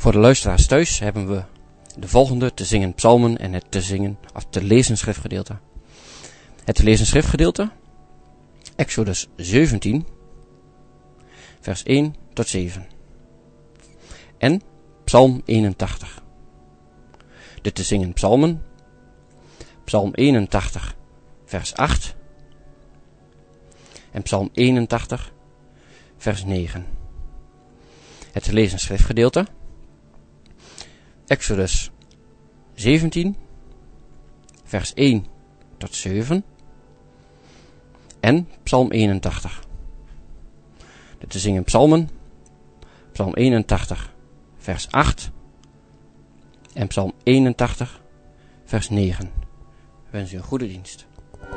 Voor de luisteraars thuis hebben we de volgende te zingen psalmen en het te lezen schriftgedeelte. Het te lezen schriftgedeelte, Exodus 17, vers 1 tot 7. En Psalm 81. De te zingen psalmen, Psalm 81, vers 8. En Psalm 81, vers 9. Het te lezen schriftgedeelte, Exodus 17, vers 1 tot 7. En Psalm 81. De te zingen psalmen, Psalm 81, vers 8. En Psalm 81, vers 9. Ik wens u een goede dienst.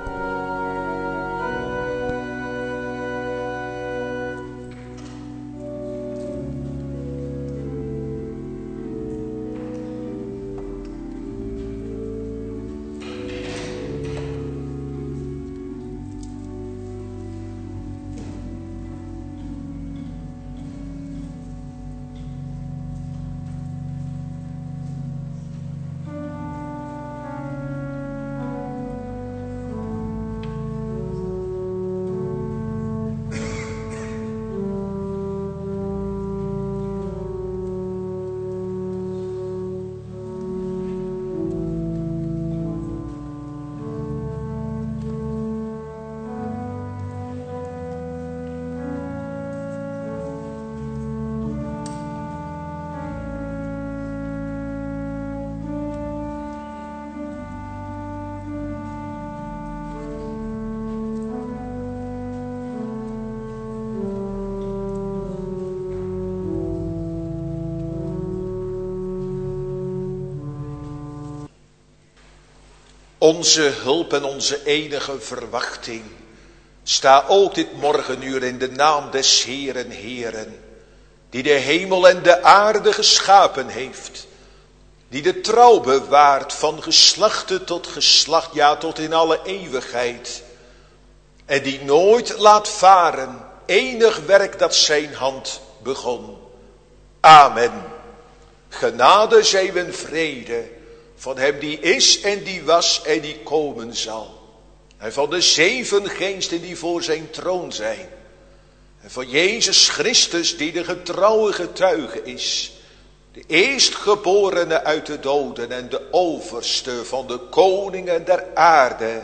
Onze hulp en onze enige verwachting. Sta ook dit morgenuur in de naam des Heeren, Heeren, die de hemel en de aarde geschapen heeft, die de trouw bewaart van geslachte tot geslacht, ja tot in alle eeuwigheid, en die nooit laat varen enig werk dat zijn hand begon. Amen. Genade zij en vrede van hem die is en die was en die komen zal. En van de 7 geesten die voor zijn troon zijn. En van Jezus Christus die de getrouwe getuige is. De eerstgeborene uit de doden en de overste van de koningen der aarde.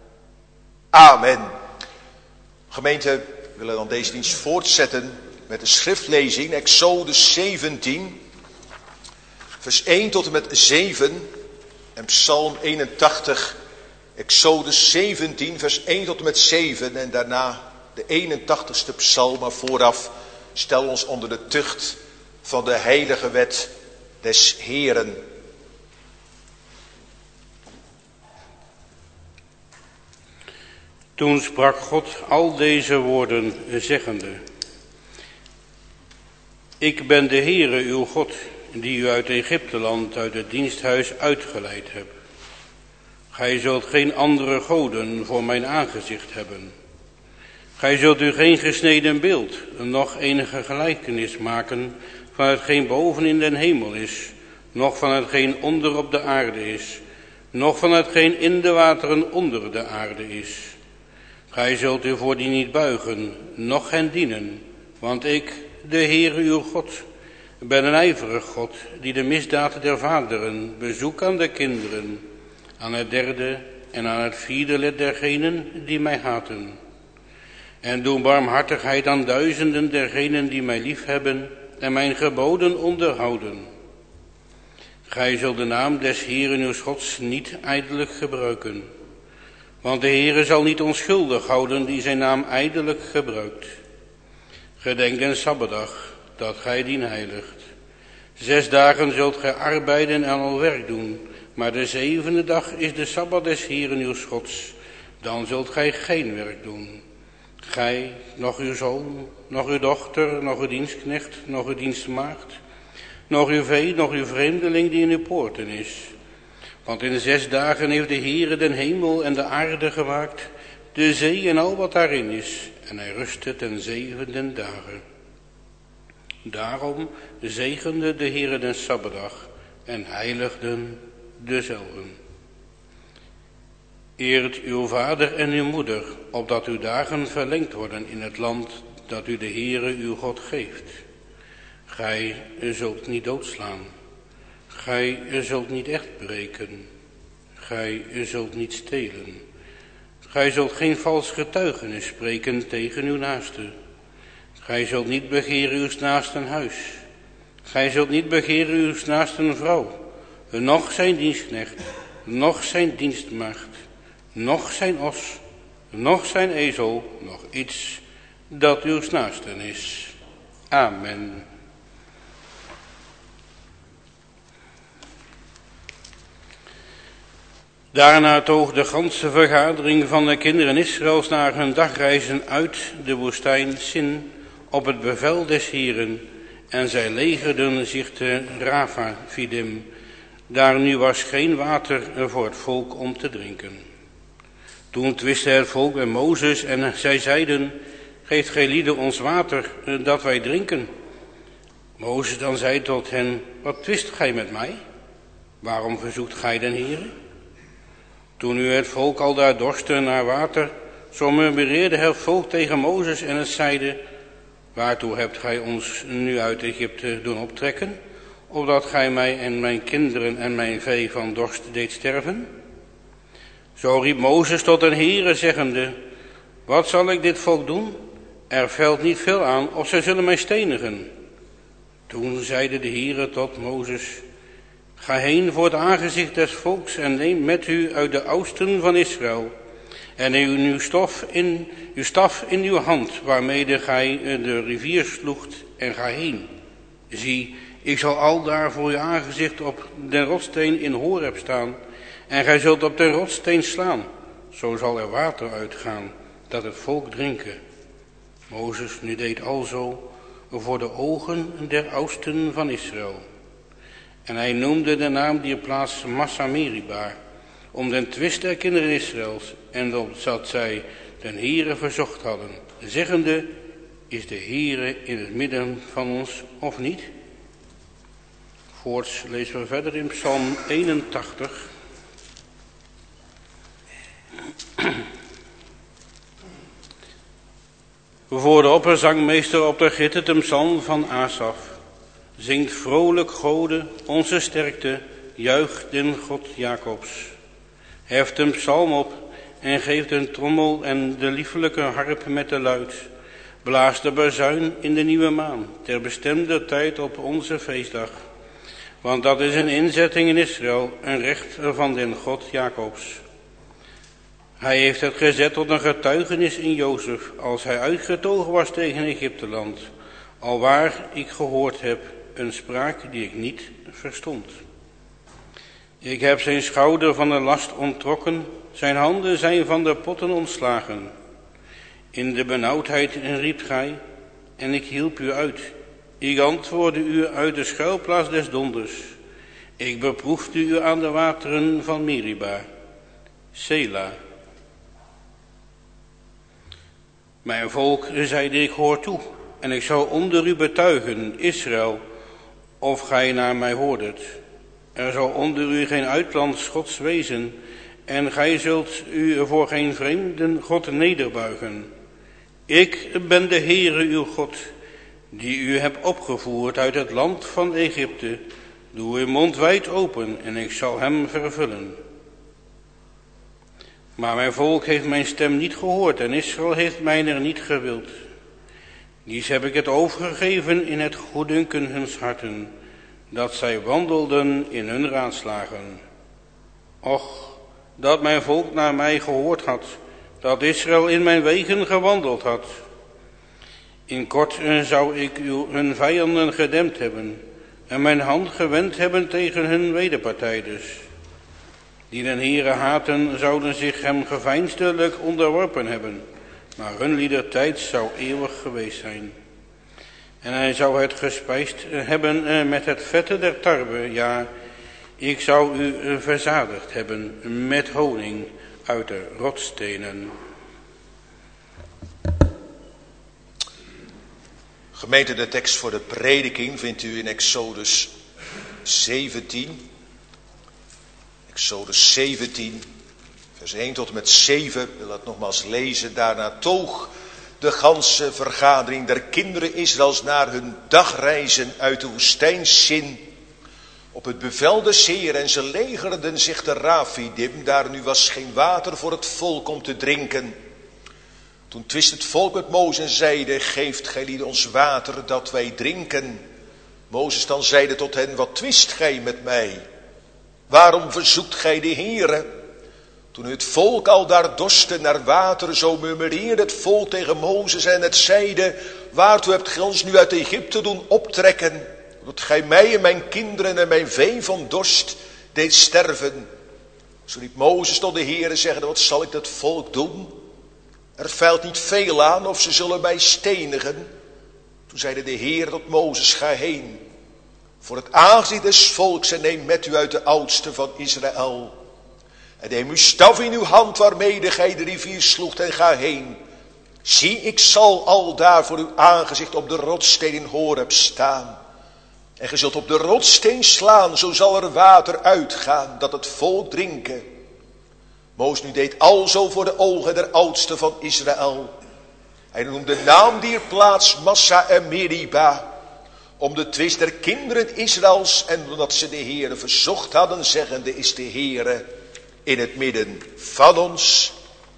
Amen. Gemeente, we willen dan deze dienst voortzetten met de schriftlezing. Exodus 17, vers 1 tot en met 7. En Psalm 81, Exodus 17, vers 1 tot en met 7. En daarna de 81ste psalm. Maar vooraf stel ons onder de tucht van de heilige wet des Heeren. Toen sprak God al deze woorden, zeggende: Ik ben de Heere uw God, die u uit Egypteland, uit het diensthuis uitgeleid heb. Gij zult geen andere goden voor mijn aangezicht hebben. Gij zult u geen gesneden beeld, noch enige gelijkenis maken van hetgeen boven in den hemel is, noch van hetgeen onder op de aarde is, noch van hetgeen in de wateren onder de aarde is. Gij zult u voor die niet buigen, noch hen dienen, want ik, de Heere uw God, ben een ijverig God, die de misdaad der vaderen bezoekt aan de kinderen, aan het 3e en aan het 4e lid dergenen die mij haten. En doe barmhartigheid aan duizenden dergenen die mij liefhebben en mijn geboden onderhouden. Gij zult de naam des Heeren uw Gods niet ijdelijk gebruiken, want de Heere zal niet onschuldig houden die zijn naam ijdelijk gebruikt. Gedenk den Sabbatdag, dat gij dien heiligt. 6 dagen zult gij arbeiden en al werk doen, maar de 7e dag is de Sabbat des Heeren uw Gods. Dan zult gij geen werk doen. Gij, noch uw zoon, noch uw dochter, noch uw dienstknecht, noch uw dienstmaagd, noch uw vee, noch uw vreemdeling die in uw poorten is. Want in 6 dagen heeft de Heere den hemel en de aarde gemaakt, de zee en al wat daarin is, en hij rustte ten 7e dagen. Daarom zegende de Heere den Sabbatdag en heiligden dezelven. Eert uw vader en uw moeder, opdat uw dagen verlengd worden in het land dat u de Heere uw God geeft. Gij zult niet doodslaan. Gij zult niet echt breken. Gij zult niet stelen. Gij zult geen vals getuigenis spreken tegen uw naaste. Gij zult niet begeren uws naasten huis. Gij zult niet begeren uws naasten vrouw, noch zijn dienstknecht, noch zijn dienstmaagd, noch zijn os, noch zijn ezel, noch iets dat uws naasten is. Amen. Daarna toog de ganse vergadering van de kinderen Israëls naar hun dagreizen uit de woestijn Sin op het bevel des Heeren, en zij legerden zich te Rafafidim. Daar nu was geen water voor het volk om te drinken. Toen twistte het volk met Mozes en zij zeiden: geeft gij lieden ons water dat wij drinken? Mozes dan zei tot hen: wat twist gij met mij? Waarom verzoekt gij den Heere? Toen nu het volk al daar dorstte naar water, zo murmureerde het volk tegen Mozes en het zeide: waartoe hebt gij ons nu uit Egypte doen optrekken, opdat gij mij en mijn kinderen en mijn vee van dorst deed sterven? Zo riep Mozes tot den Heere, zeggende: wat zal ik dit volk doen? Er velt niet veel aan, of zij zullen mij stenigen. Toen zeide de Heere tot Mozes: ga heen voor het aangezicht des volks en neem met u uit de oudsten van Israël en uw staf in uw hand, waarmede gij de rivier sloegt, en ga heen. Zie, ik zal aldaar voor uw aangezicht op den rotssteen in Horeb staan, en gij zult op den rotssteen slaan. Zo zal er water uitgaan, dat het volk drinken. Mozes nu deed alzo voor de ogen der oudsten van Israël. En hij noemde de naam die plaats Massa Meribah, om den twist der kinderen Israëls, en dat zij den Heere verzocht hadden, zeggende: is de Heere in het midden van ons of niet? Voorts lezen we verder in Psalm 81. Voor de opperzangmeester op de gitterte psalm van Asaf. Zingt vrolijk Gode, onze sterkte, juicht den God Jacobs. Heft een psalm op en geeft een trommel en de liefelijke harp met de luid. Blaast de bazuin in de nieuwe maan, ter bestemde tijd op onze feestdag. Want dat is een inzetting in Israël, een recht van den God Jacobs. Hij heeft het gezet tot een getuigenis in Jozef, als hij uitgetogen was tegen Egypteland, alwaar ik gehoord heb een spraak die ik niet verstond. Ik heb zijn schouder van de last onttrokken, zijn handen zijn van de potten ontslagen. In de benauwdheid riept gij, en ik hielp u uit. Ik antwoordde u uit de schuilplaats des donders. Ik beproefde u aan de wateren van Meribah. Sela. Mijn volk, zeide ik, hoor toe, en ik zal onder u betuigen, Israël, of gij naar mij hoordet. Er zal onder u geen uitlands gods wezen, en gij zult u voor geen vreemden God nederbuigen. Ik ben de Heere uw God, die u heb opgevoerd uit het land van Egypte. Doe uw mond wijd open, en ik zal hem vervullen. Maar mijn volk heeft mijn stem niet gehoord, en Israël heeft mij er niet gewild. Dies heb ik het overgegeven in het goeddunken huns harten, dat zij wandelden in hun raadslagen. Och, dat mijn volk naar mij gehoord had, dat Israël in mijn wegen gewandeld had. In kort zou ik hun vijanden gedempt hebben, en mijn hand gewend hebben tegen hun wederpartijders. Die den Heere haten, zouden zich hem geveinsdelijk onderworpen hebben, maar hun liedertijd zou eeuwig geweest zijn. En hij zou het gespijsd hebben met het vette der tarwe, ja, ik zou u verzadigd hebben met honing uit de rotsstenen. Gemeente, de tekst voor de prediking vindt u in Exodus 17. Exodus 17, vers 1 tot en met 7. Ik wil dat nogmaals lezen. Daarna toog de ganse vergadering der kinderen Israëls naar hun dagreizen uit de woestijn Sin. Op het bevel des Heer, en ze legerden zich te Rafidim. Daar nu was geen water voor het volk om te drinken. Toen twist het volk met Mozes en zeide: geeft gij lieden ons water dat wij drinken. Mozes dan zeide tot hen: wat twist gij met mij? Waarom verzoekt gij de Heere? Toen het volk al daar dorstte naar water, zo murmureerde het volk tegen Mozes en het zeide: waartoe hebt gij ons nu uit Egypte doen optrekken? Dat gij mij en mijn kinderen en mijn vee van dorst deed sterven. Zo riep Mozes tot de Heere, zeggende: wat zal ik dat volk doen? Er feilt niet veel aan, of ze zullen mij stenigen. Toen zeide de Heer tot Mozes: ga heen voor het aangezicht des volks en neem met u uit de oudsten van Israël. En neem uw staf in uw hand waarmede gij de rivier sloegt en ga heen. Zie, ik zal aldaar voor uw aangezicht op de rotssteen in Horeb staan. En ge zult op de rotssteen slaan, zo zal er water uitgaan, dat het volk drinken. Mozes nu deed alzo voor de ogen der oudsten van Israël. Hij noemde de naam dier plaats Massa en Meriba, om de twist der kinderen Israëls, en omdat ze de Heere verzocht hadden, zeggende: is de Heere in het midden van ons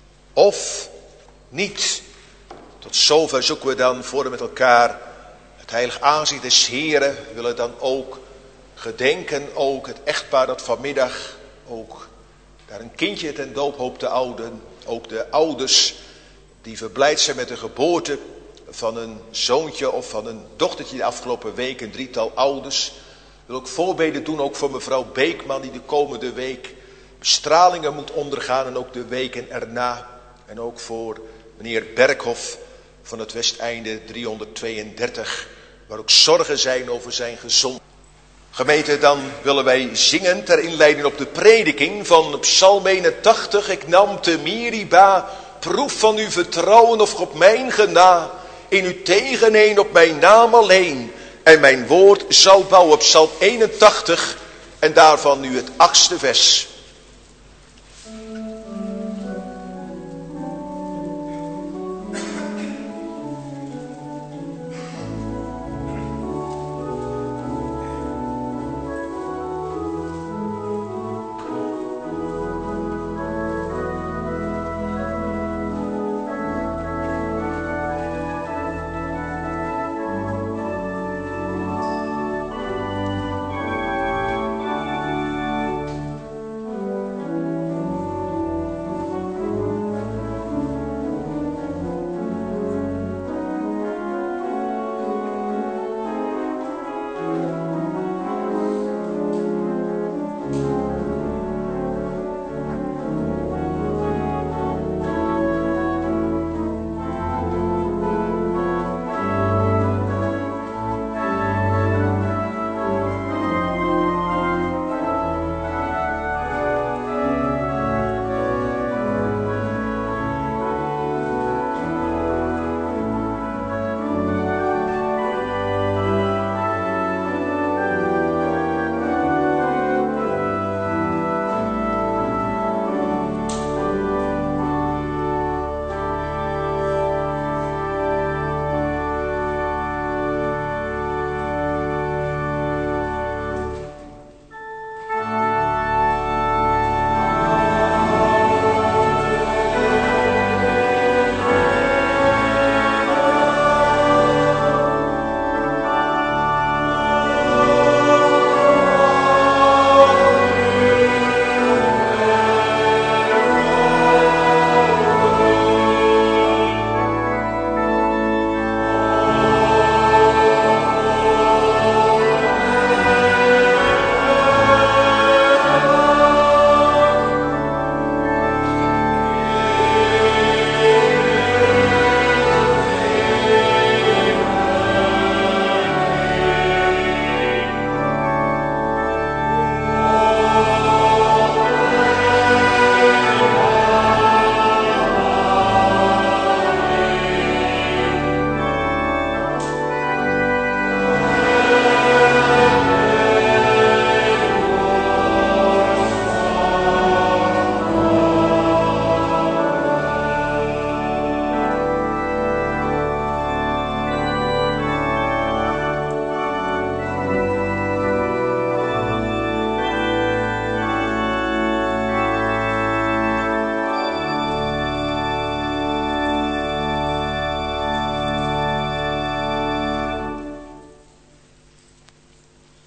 of niet? Tot zover zoeken we dan voor met elkaar het heilig aangezicht des Heeren. We willen dan ook gedenken, ook het echtpaar dat vanmiddag ook daar een kindje ten doop hoopt te houden. Ook de ouders die verblijd zijn met de geboorte van een zoontje of van een dochtertje de afgelopen week. Een drietal ouders. Ik wil ook voorbeden doen, ook voor mevrouw Beekman, die de komende week bestralingen moet ondergaan. En ook de weken erna. En ook voor meneer Berghoff van het Westeinde 332. Waar ook zorgen zijn over zijn gezondheid. Gemeente, dan willen wij zingen ter inleiding op de prediking van Psalm 81. Ik nam te Meriba proef van uw vertrouwen of op mijn gena. In u tegeneen op mijn naam alleen. En mijn woord zal bouwen. Psalm 81 en daarvan nu het 8e vers.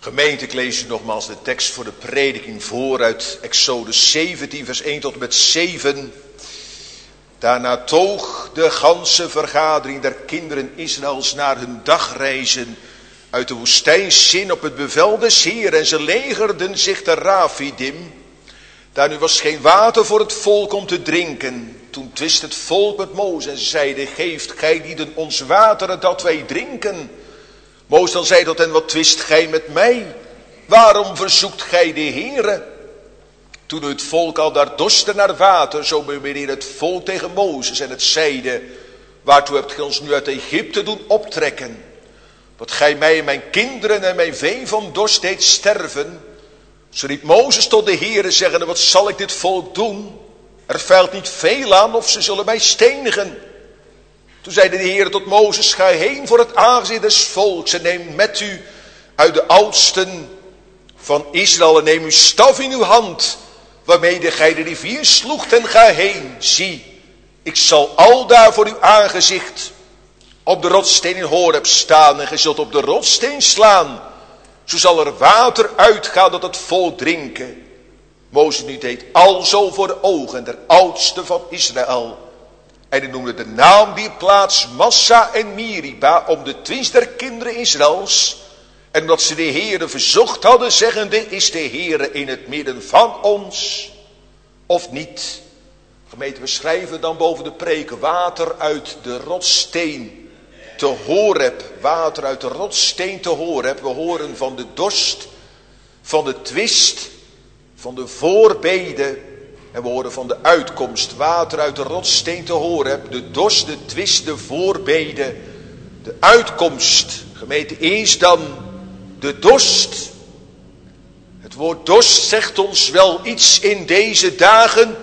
Gemeente, ik lees u nogmaals de tekst voor de prediking voor uit Exodus 17, vers 1 tot en met 7. Daarna toog de ganse vergadering der kinderen Israëls naar hun dagreizen uit de woestijn Sin op het bevel des Heer, en ze legerden zich te Rafidim. Daar nu was geen water voor het volk om te drinken. Toen twist het volk met Mozes en zeide: geeft gij lieden ons water dat wij drinken? Mozes dan zei tot hen: wat twist gij met mij? Waarom verzoekt gij de Heere? Toen het volk al daar dorstte naar water, zo beweerde het volk tegen Mozes en het zeide: waartoe hebt gij ons nu uit Egypte doen optrekken? Dat gij mij en mijn kinderen en mijn vee van dorst deed sterven. Zo riep Mozes tot de Heere, zeggende: wat zal ik dit volk doen? Er feilt niet veel aan, of ze zullen mij stenigen. Toen zeide de Heere tot Mozes: ga heen voor het aangezicht des volks en neem met u uit de oudsten van Israël en neem uw staf in uw hand, waarmede gij de rivier sloegt, en ga heen. Zie, ik zal aldaar voor uw aangezicht op de rotssteen in Horeb staan, en gij zult op de rotssteen slaan. Zo zal er water uitgaan dat het volk drinken. Mozes nu deed alzo voor de ogen der oudsten van Israël. En hij noemde de naam die plaats Massa en Meriba om de twist der kinderen Israëls. En omdat ze de Heere verzocht hadden, zeggende: is de Heere in het midden van ons of niet? Gemeente, we schrijven dan boven de preek: water uit de rotssteen te Horeb. Water uit de rotssteen te Horeb. We horen van de dorst, van de twist, van de voorbede. En we horen van de uitkomst. Water uit de rotssteen te Horeb. De dorst, de twist, de voorbede. De uitkomst. Gemeente, eerst dan de dorst. Het woord dorst zegt ons wel iets in deze dagen.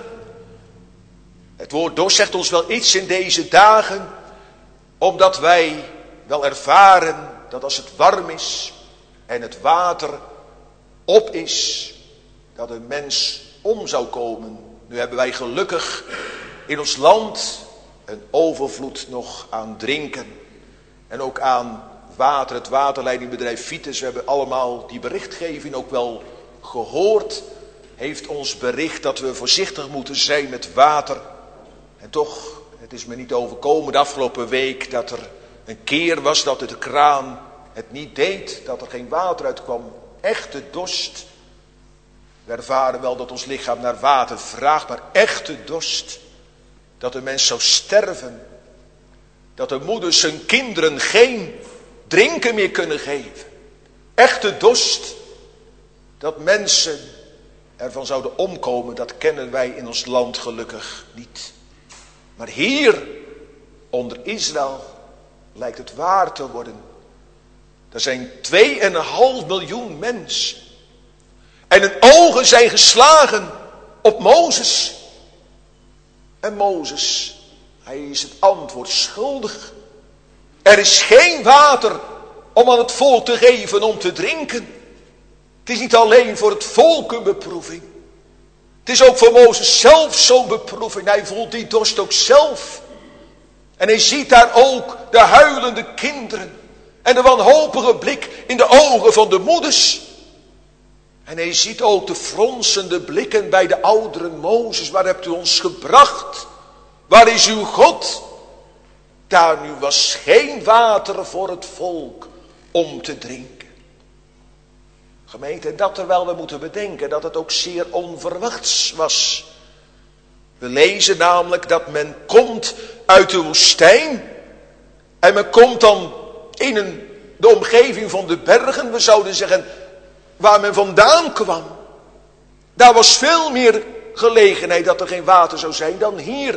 Het woord dorst zegt ons wel iets in deze dagen. Omdat wij wel ervaren dat als het warm is en het water op is, dat een mens om zou komen. Nu hebben wij gelukkig in ons land een overvloed nog aan drinken. En ook aan water, het waterleidingbedrijf Vitus. We hebben allemaal die berichtgeving ook wel gehoord. Heeft ons bericht dat we voorzichtig moeten zijn met water. En toch, het is me niet overkomen de afgelopen week dat er een keer was dat de kraan het niet deed. Dat er geen water uitkwam. Echte dorst. We ervaren wel dat ons lichaam naar water vraagt, maar echte dorst. Dat een mens zou sterven. Dat de moeders hun kinderen geen drinken meer kunnen geven. Echte dorst. Dat mensen ervan zouden omkomen, dat kennen wij in ons land gelukkig niet. Maar hier, onder Israël, lijkt het waar te worden. Er zijn 2,5 miljoen mensen. En hun ogen zijn geslagen op Mozes. En Mozes, hij is het antwoord schuldig. Er is geen water om aan het volk te geven om te drinken. Het is niet alleen voor het volk een beproeving. Het is ook voor Mozes zelf zo'n beproeving. Hij voelt die dorst ook zelf. En hij ziet daar ook de huilende kinderen. En de wanhopige blik in de ogen van de moeders. En hij ziet ook de fronsende blikken bij de ouderen. Mozes, waar hebt u ons gebracht? Waar is uw God? Daar nu was geen water voor het volk om te drinken. Gemeente, en dat terwijl we moeten bedenken dat het ook zeer onverwachts was. We lezen namelijk dat men komt uit de woestijn. En men komt dan in de omgeving van de bergen. We zouden zeggen, waar men vandaan kwam. Daar was veel meer gelegenheid dat er geen water zou zijn dan hier.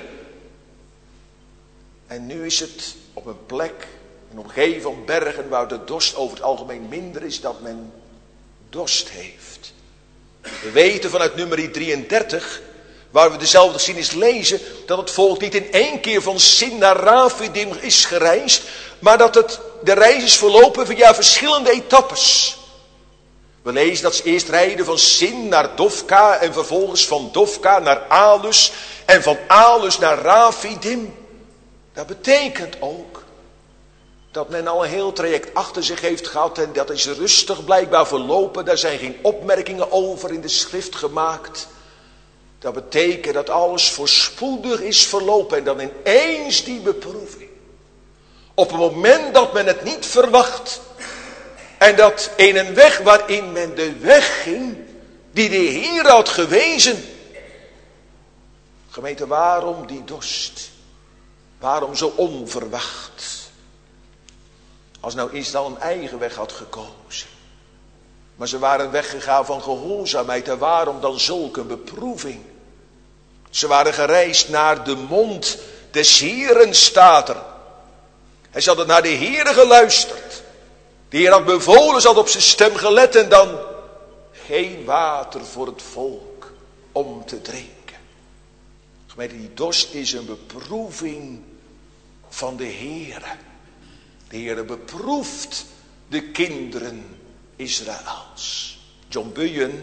En nu is het op een plek, een omgeving van bergen waar de dorst over het algemeen minder is, dat men dorst heeft. We weten vanuit nummer 33, waar we dezelfde geschiedenis lezen, dat het volk niet in 1 keer van Sin naar Rafidim is gereisd, maar dat de reis is verlopen via verschillende etappes. We lezen dat ze eerst rijden van Sin naar Dofka en vervolgens van Dofka naar Alus en van Alus naar Rafidim. Dat betekent ook dat men al een heel traject achter zich heeft gehad en dat is rustig blijkbaar verlopen. Daar zijn geen opmerkingen over in de schrift gemaakt. Dat betekent dat alles voorspoedig is verlopen en dan ineens die beproeving. Op het moment dat men het niet verwacht. En dat in een weg waarin men de weg ging die de Heer had gewezen. Gemeente, waarom die dorst? Waarom zo onverwacht? Als nou Israël een eigen weg had gekozen. Maar ze waren weggegaan van gehoorzaamheid. En waarom dan zulke beproeving? Ze waren gereisd naar de mond des Heeren, staat er. En ze hadden naar de Heere geluisterd. De Heer had bevolen, ze had op zijn stem gelet en dan geen water voor het volk om te drinken. Gemeente, die dorst is een beproeving van de Heere. De Heere beproeft de kinderen Israëls. John Bunyan,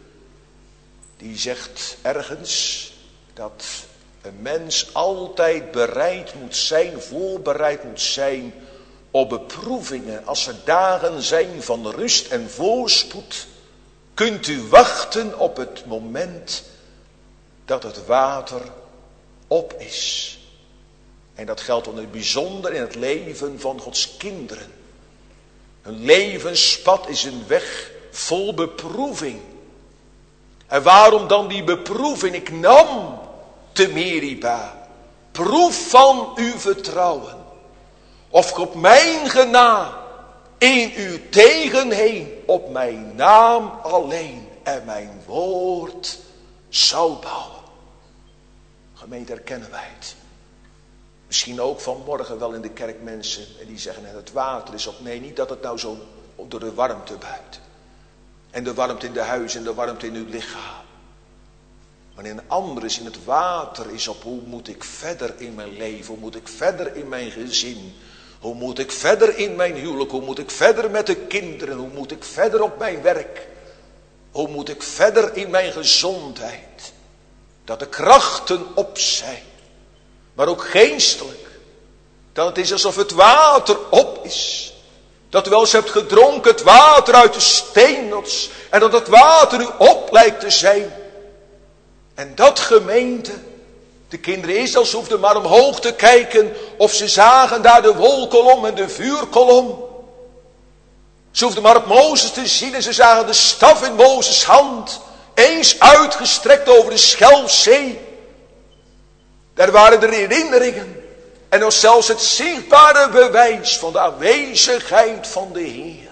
die zegt ergens dat een mens altijd bereid moet zijn, voorbereid moet zijn op beproevingen. Als er dagen zijn van rust en voorspoed, kunt u wachten op het moment dat het water op is. En dat geldt in het bijzonder in het leven van Gods kinderen. Een levenspad is een weg vol beproeving. En waarom dan die beproeving? Ik nam te Meriba proef van uw vertrouwen. Of ik op mijn gena in uw tegenheen op mijn naam alleen en mijn woord zou bouwen. Gemeente, herkennen wij het. Misschien ook vanmorgen wel in de kerk mensen en die zeggen het water is op. Nee, niet dat het nou zo door de warmte buiten. En de warmte in de huis en de warmte in uw lichaam. Maar een ander is in het water is op hoe moet ik verder in mijn leven. Hoe moet ik verder in mijn gezin. Hoe moet ik verder in mijn huwelijk. Hoe moet ik verder met de kinderen. Hoe moet ik verder op mijn werk. Hoe moet ik verder in mijn gezondheid. Dat de krachten op zijn. Maar ook geestelijk. Dat het is alsof het water op is. Dat u wel eens hebt gedronken het water uit de steenrots. En dat het water u op lijkt te zijn. En dat gemeente. De kinderen Israëls hoefden maar omhoog te kijken. Of ze zagen daar de wolkolom en de vuurkolom. Ze hoefden maar op Mozes te zien. En ze zagen de staf in Mozes hand. Eens uitgestrekt over de Schelfzee. Daar waren de herinneringen. En nog zelfs het zichtbare bewijs van de aanwezigheid van de Heer.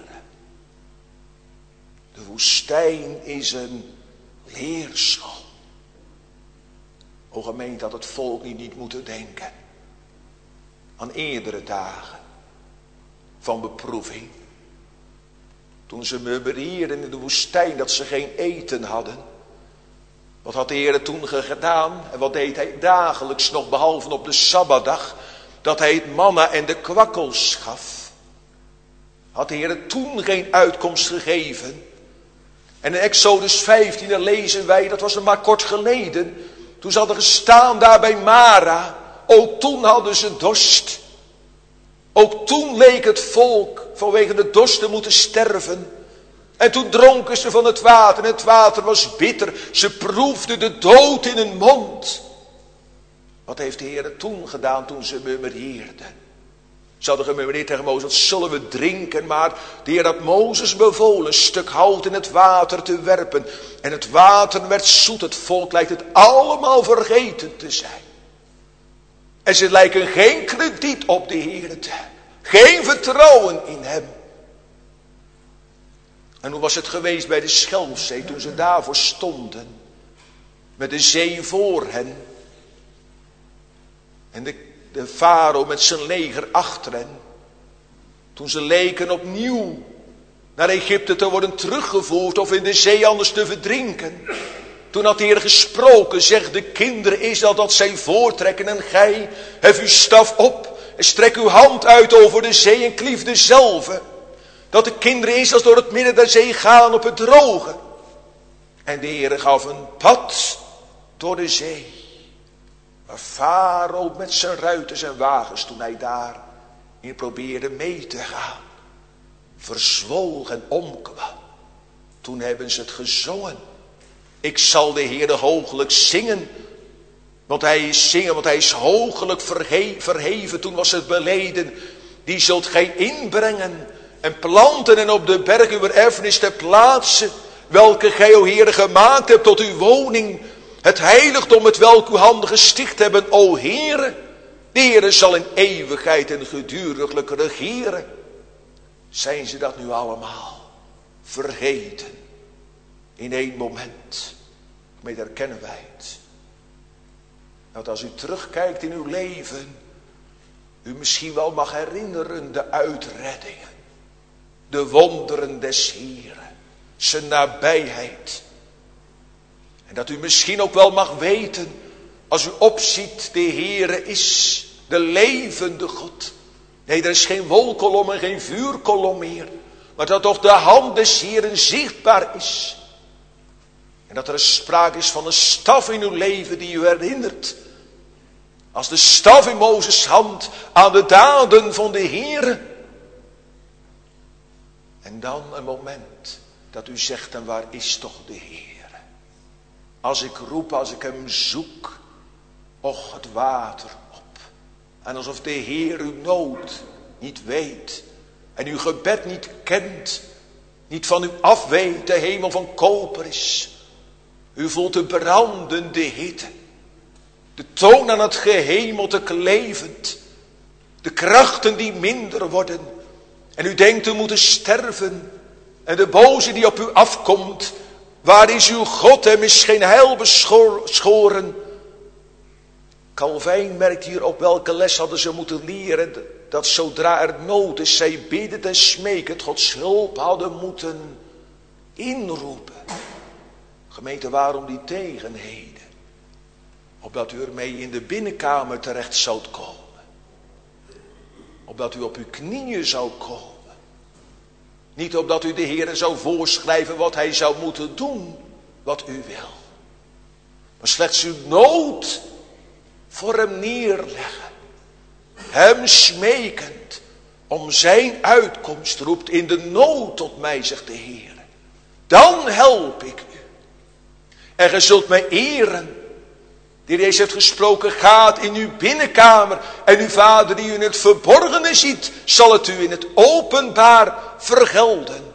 De woestijn is een leerschool. O gemeente, had het volk niet moeten denken aan eerdere dagen van beproeving. Toen ze murmurierden in de woestijn dat ze geen eten hadden. Wat had de Heer toen gedaan? En wat deed hij dagelijks nog behalve op de Sabbatdag? Dat hij het manna en de kwakkels gaf. Had de Heer toen geen uitkomst gegeven? En in Exodus 15 lezen wij, dat was er maar kort geleden. Toen ze hadden gestaan daar bij Mara. Ook toen hadden ze dorst. Ook toen leek het volk vanwege de dorst te moeten sterven. En toen dronken ze van het water. En het water was bitter. Ze proefden de dood in hun mond. Wat heeft de Heer toen gedaan toen ze murmureerden? Ze hadden gemurmureerd tegen Mozes, wat zullen we drinken? Maar de Heer had Mozes bevolen een stuk hout in het water te werpen. En het water werd zoet. Het volk lijkt het allemaal vergeten te zijn. En ze lijken geen krediet op de Heer te hebben. Geen vertrouwen in hem. En hoe was het geweest bij de Schelfzee toen ze daarvoor stonden? Met de zee voor hen. En de farao met zijn leger achter hen. Toen ze leken opnieuw naar Egypte te worden teruggevoerd of in de zee anders te verdrinken. Toen had de Heer gesproken, zegt de kinderen Israël dat zij voortrekken en gij hef uw staf op en strek uw hand uit over de zee en klief dezelve. Dat de kinderen Israëls door het midden der zee gaan op het droge. En de Heer gaf een pad door de zee. Maar Farao met zijn ruiters en wagens toen hij daar Je probeerde mee te gaan. Verzwolg en omkwam. Toen hebben ze het gezongen. Ik zal de Heere hooglijk zingen. Want hij is hooglijk verheven. Toen was het beleden. Die zult gij inbrengen en planten en op de berg uw erfenis ter plaatse. Welke gij, o Heere, gemaakt hebt tot uw woning. Het heiligdom met welk uw handen gesticht hebben, o Heere. De Heere zal in eeuwigheid en geduriglijk regeren. Zijn ze dat nu allemaal vergeten? In één moment. Daarmee herkennen wij het. Dat als u terugkijkt in uw leven, u misschien wel mag herinneren de uitreddingen. De wonderen des Heeren. Zijn nabijheid. En dat u misschien ook wel mag weten, als u opziet, de Heere is de levende God. Nee, er is geen wolkolom en geen vuurkolom meer. Maar dat toch de hand des Heeren zichtbaar is. En dat er sprake is van een staf in uw leven die u herinnert. Als de staf in Mozes' hand aan de daden van de Heere. En dan een moment dat u zegt, en waar is toch de Heere? Als ik roep, als ik hem zoek, och het water op. En alsof de Heer uw nood niet weet. En uw gebed niet kent. Niet van u af weet, de hemel van koper is. U voelt de brandende hitte. De toon aan het gehemelte klevend. De krachten die minder worden. En u denkt u moeten sterven. En de boze die op u afkomt. Waar is uw God? Hem is geen heil beschoren. Calvijn merkt hier op welke les hadden ze moeten leren. Dat zodra er nood is, zij bidden en smeken. Gods hulp hadden moeten inroepen. Gemeente, waarom die tegenheden? Opdat u ermee in de binnenkamer terecht zoudt komen. Opdat u op uw knieën zou komen. Niet opdat u de Heere zou voorschrijven wat hij zou moeten doen. Wat u wil. Maar slechts uw nood voor hem neerleggen. Hem smekend. Om zijn uitkomst roept in de nood tot mij, zegt de Heere. Dan help ik u. En gij zult mij eren. Die reeds heeft gesproken, gaat in uw binnenkamer. En uw vader die u in het verborgene ziet, zal het u in het openbaar vergelden.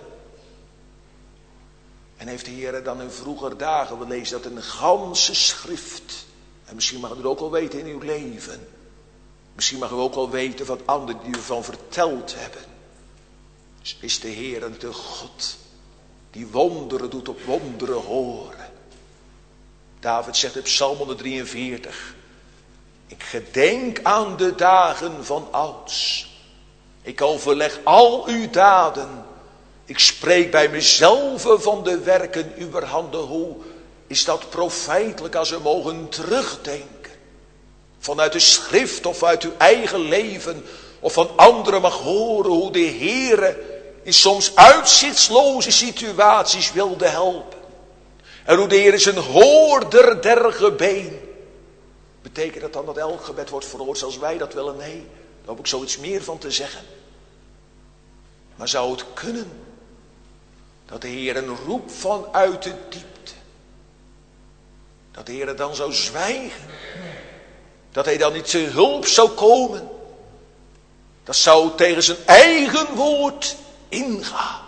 En heeft de Heer dan in vroeger dagen, we lezen dat in de ganse schrift. En misschien mag u het ook al weten in uw leven. Misschien mag u ook al weten van anderen die u van verteld hebben. Is de Heer de God die wonderen doet op wonderen horen. David zegt op Psalm 143. Ik gedenk aan de dagen van ouds. Ik overleg al uw daden. Ik spreek bij mezelf van de werken uw handen. Hoe is dat profijtelijk als we mogen terugdenken. Vanuit de schrift of uit uw eigen leven. Of van anderen mag horen hoe de Heere in soms uitzichtsloze situaties wilde helpen. En hoe de Heer is een hoorder der gebeen. Betekent dat dan dat elk gebed wordt verhoord zoals wij dat willen? Nee, daar heb ik zoiets meer van te zeggen. Maar zou het kunnen dat de Heer een roep vanuit de diepte. Dat de Heer dan zou zwijgen. Dat hij dan niet zijn hulp zou komen. Dat zou tegen zijn eigen woord ingaan.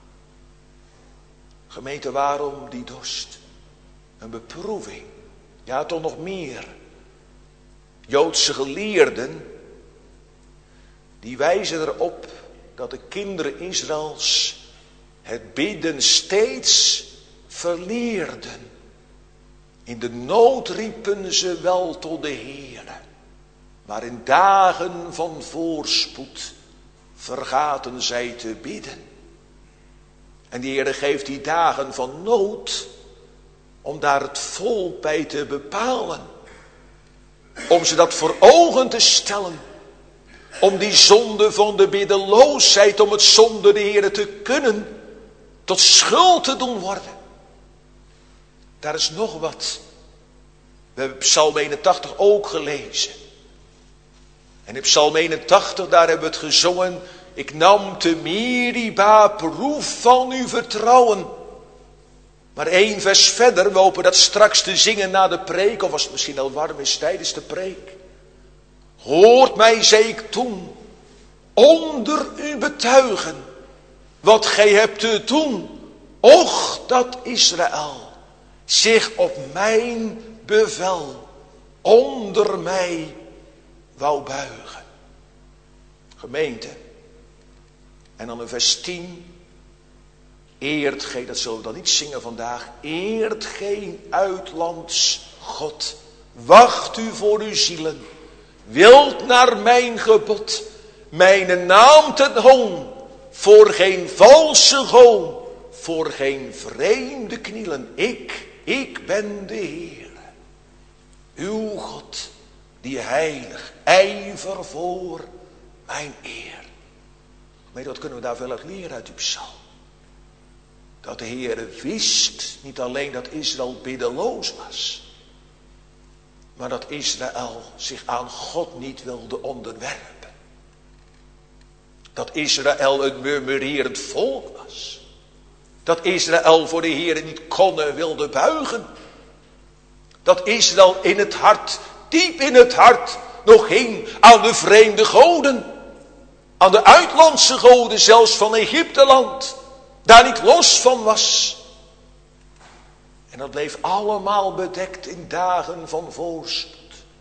Gemeente, waarom die dorst? Een beproeving. Ja, toch nog meer. Joodse geleerden, die wijzen erop dat de kinderen Israëls het bidden steeds verleerden. In de nood riepen ze wel tot de Heere, maar in dagen van voorspoed vergaten zij te bidden. En de Heere geeft die dagen van nood om daar het volk bij te bepalen. Om ze dat voor ogen te stellen. Om die zonde van de biddeloosheid, om het zonder de Heere te kunnen, tot schuld te doen worden. Daar is nog wat. We hebben Psalm 81 ook gelezen. En in Psalm 81, daar hebben we het gezongen. Ik nam te Meriba proef van uw vertrouwen. Maar 1 vers verder, we hopen dat straks te zingen na de preek. Of als het misschien al warm is tijdens de preek. Hoort mij, zei ik toen, onder u betuigen. Wat gij hebt te doen. Och, dat Israël zich op mijn bevel onder mij wou buigen. Gemeente. En dan in vers 10. Eert gij, dat zullen we dan niet zingen vandaag. Eert geen uitlands God. Wacht u voor uw zielen. Wilt naar mijn gebod. Mijn naam ten hoon. Voor geen valse goon. Voor geen vreemde knielen. Ik ben de Heer. Uw God. Die heilig ijver voor mijn eer. Maar wat kunnen we daar veel uit leren uit die psalm? Dat de Heer wist niet alleen dat Israël biddeloos was. Maar dat Israël zich aan God niet wilde onderwerpen. Dat Israël een murmurerend volk was. Dat Israël voor de Heer niet kon en wilde buigen. Dat Israël in het hart, diep in het hart, nog hing aan de vreemde goden. Aan de uitlandse goden, zelfs van Egypteland. Daar niet los van was. En dat bleef allemaal bedekt in dagen van voorspoed.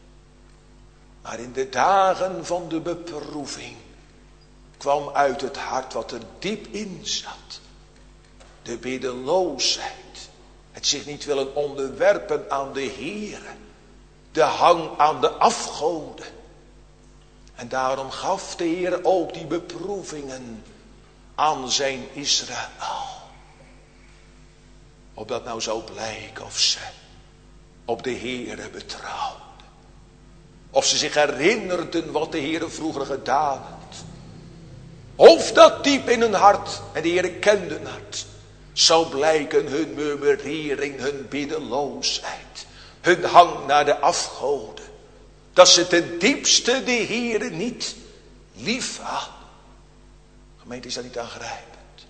Maar in de dagen van de beproeving kwam uit het hart wat er diep in zat. De biddeloosheid. Het zich niet willen onderwerpen aan de Heere. De hang aan de afgoden. En daarom gaf de Heer ook die beproevingen aan zijn Israël. Opdat nou zou blijken of ze op de Heere betrouwden. Of ze zich herinnerden wat de Heere vroeger gedaan had. Of dat diep in hun hart, en de Heere kende hun hart, zou blijken hun murmurering, hun biddeloosheid, hun hang naar de afgoden. Dat ze ten diepste de Heere niet lief hadden. Gemeente, is dat niet aangrijpend?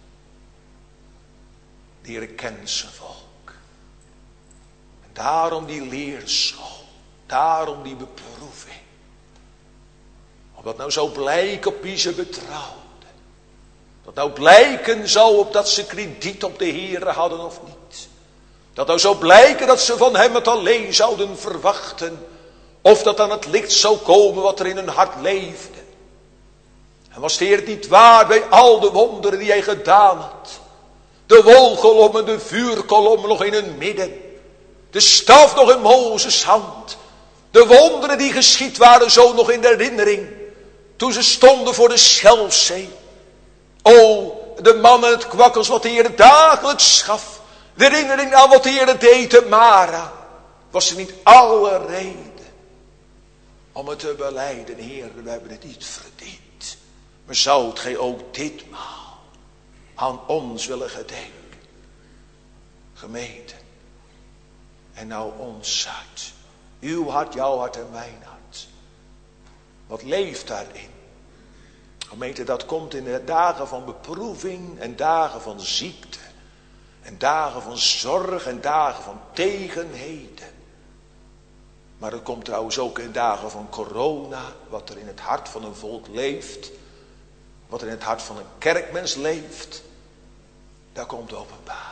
De Heere kent zijn volk. En daarom die leerschool. Daarom die beproeving. Omdat nou zou blijken op wie ze betrouwden. Dat nou blijken zou op dat ze krediet op de Heere hadden of niet. Dat nou zou blijken dat ze van hem het alleen zouden verwachten. Of dat aan het licht zou komen wat er in hun hart leefde. En was de Heer het niet waar bij al de wonderen die hij gedaan had. De wolkolom en de vuurkolom nog in hun midden. De staf nog in Mozes hand. De wonderen die geschied waren zo nog in de herinnering. Toen ze stonden voor de Schelfzee. O, de mannen het kwakkels wat de Heer dagelijks gaf. De herinnering aan wat de Heer deed te Mara. Was er niet alle reden om het te belijden. Heer, we hebben het niet verdiend. Maar zoudt gij ook ditmaal aan ons willen gedenken. Gemeente. En nou ons hart. Uw hart, jouw hart en mijn hart. Wat leeft daarin? Gemeente, dat komt in de dagen van beproeving en dagen van ziekte. En dagen van zorg en dagen van tegenheden. Maar het komt trouwens ook in dagen van corona. Wat er in het hart van een volk leeft. Wat er in het hart van een kerkmens leeft. Daar komt openbaar.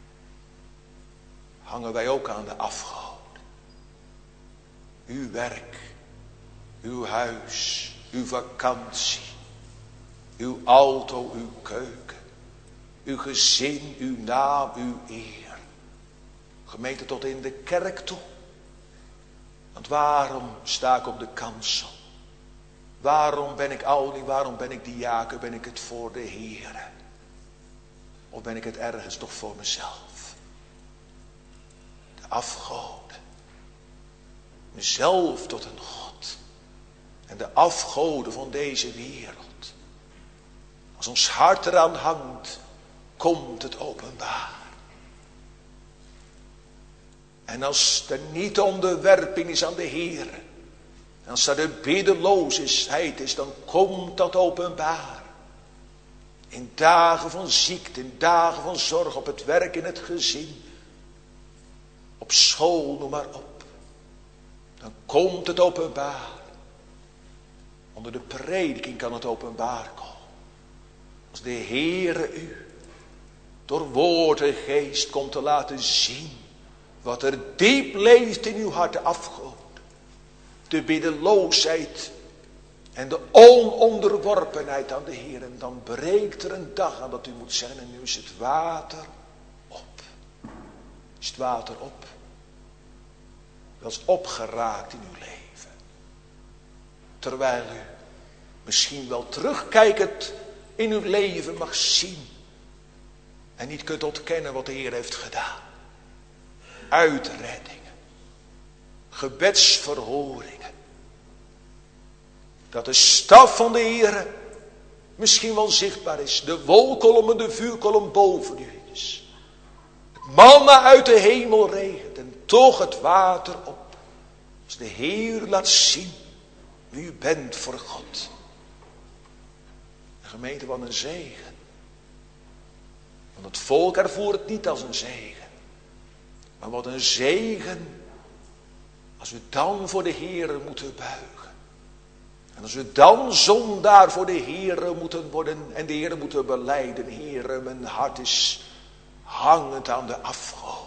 Hangen wij ook aan de afgoden. Uw werk. Uw huis. Uw vakantie. Uw auto. Uw keuken. Uw gezin. Uw naam. Uw eer. Gemeente tot in de kerk toe. Want waarom sta ik op de kansel? Waarom ben ik ouding? Waarom ben ik diaken? Ben ik het voor de Heere? Of ben ik het ergens toch voor mezelf? De afgoden. Mezelf tot een God. En de afgoden van deze wereld. Als ons hart eraan hangt, komt het openbaar. En als er niet onderwerping is aan de Heere. En als dat de biddeloosheid is, dan komt dat openbaar. In dagen van ziekte, in dagen van zorg, op het werk, in het gezin. Op school, noem maar op. Dan komt het openbaar. Onder de prediking kan het openbaar komen. Als de Heere u door woord en geest komt te laten zien wat er diep leeft in uw hart, de afgod. De biddeloosheid en de ononderworpenheid aan de Heer. En dan breekt er een dag aan dat u moet zeggen, en nu is het water op. Is het water op? Wel eens opgeraakt in uw leven. Terwijl u misschien wel terugkijkend in uw leven mag zien. En niet kunt ontkennen wat de Heer heeft gedaan. Uitreddingen. Gebedsverhoringen. Dat de staf van de Heer misschien wel zichtbaar is. De wolkolom en de vuurkolom boven u is. Het manna uit de hemel regent en toch het water op. Als de Heer laat zien wie u bent voor God. De gemeente, wat een zegen. Want het volk ervoer het niet als een zegen. Maar wat een zegen als we dan voor de Heere moeten buigen. En als we dan zondaar voor de Heere moeten worden en de Heere moeten belijden. Heere, mijn hart is hangend aan de afgoden.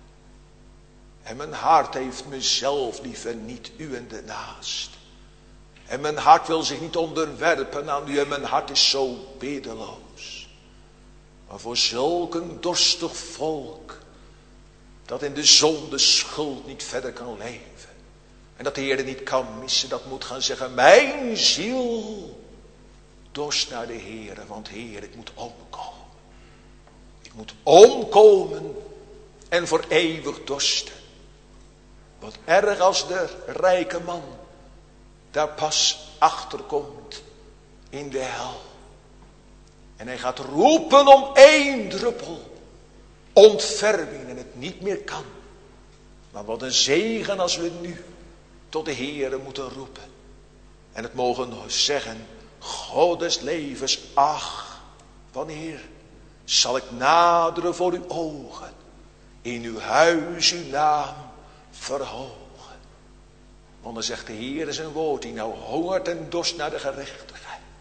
En mijn hart heeft mezelf lief en niet u en de naast. En mijn hart wil zich niet onderwerpen aan u en mijn hart is zo biddeloos. Maar voor zulk een dorstig volk, dat in de zonde schuld niet verder kan leven. En dat de Heer niet kan missen, dat moet gaan zeggen, mijn ziel dorst naar de Heer. Want Heer, ik moet omkomen. Ik moet omkomen en voor eeuwig dorsten. Wat erg als de rijke man daar pas achterkomt in de hel. En hij gaat roepen om 1 druppel ontferming en het niet meer kan. Maar wat een zegen als we nu tot de Heere moeten roepen. En het mogen zeggen, God des levens, ach, wanneer zal ik naderen voor uw ogen, in uw huis uw naam verhogen. Want dan zegt de Heer zijn woord, die nou hongert en dorst naar de gerechtigheid.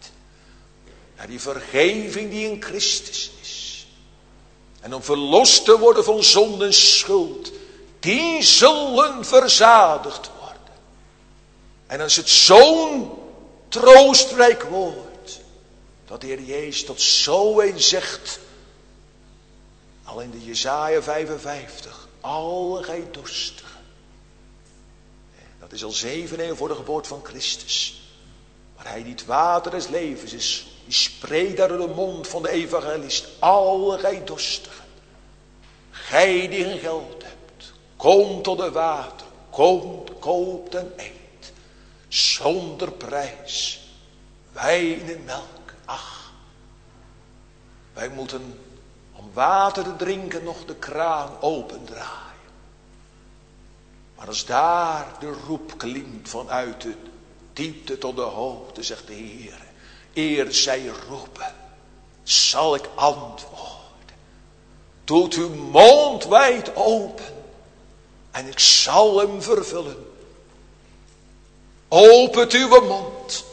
Naar die vergeving die in Christus is. En om verlost te worden van zonde en schuld, die zullen verzadigd worden. En als het zo'n troostrijk woord, dat de Heer Jezus tot zo een zegt, al in de Jesaja 55, alle gij dorstigen. Dat is al 7 eeuwen voor de geboorte van Christus. Maar hij die het water des levens is, die spreekt daar door de mond van de evangelist. Alle gij dorstigen, gij die geen geld hebt, kom tot de water, komt, koopt en eet. Zonder prijs, wijn en melk. Ach, wij moeten om water te drinken nog de kraan opendraaien. Maar als daar de roep klinkt vanuit de diepte tot de hoogte, zegt de Heer, eer zij roepen, zal ik antwoorden. Doet uw mond wijd open en ik zal hem vervullen. Opent uw mond.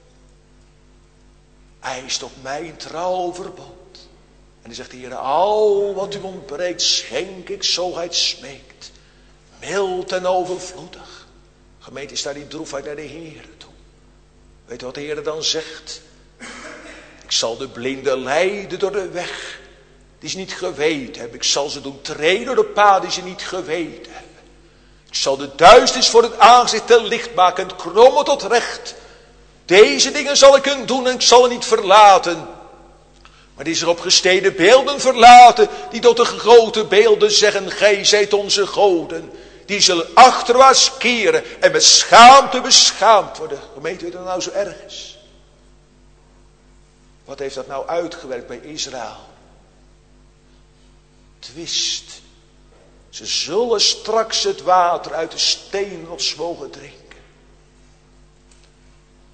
Eist op mijn trouw verbond. En dan zegt de Heer, al wat u ontbreekt, schenk ik zo gij het smeekt. Mild en overvloedig. Gemeente, is daar die droefheid naar de Heer toe. Weet u wat de Heer dan zegt? Ik zal de blinden leiden door de weg die ze niet geweten hebben. Ik zal ze doen treden door de paden die ze niet geweten hebben. Ik zal de duisternis voor het aangezicht te licht maken en het kromme tot recht. Deze dingen zal ik hun doen en ik zal hen niet verlaten. Maar die zich op gestede beelden verlaten, die tot de grote beelden zeggen, gij zijt onze goden. Die zullen achterwaarts keren en met schaamte beschaamd worden. Gemeente, weet u wat nou zo erg is? Wat heeft dat nou uitgewerkt bij Israël? Twist. Ze zullen straks het water uit de steenrots mogen drinken.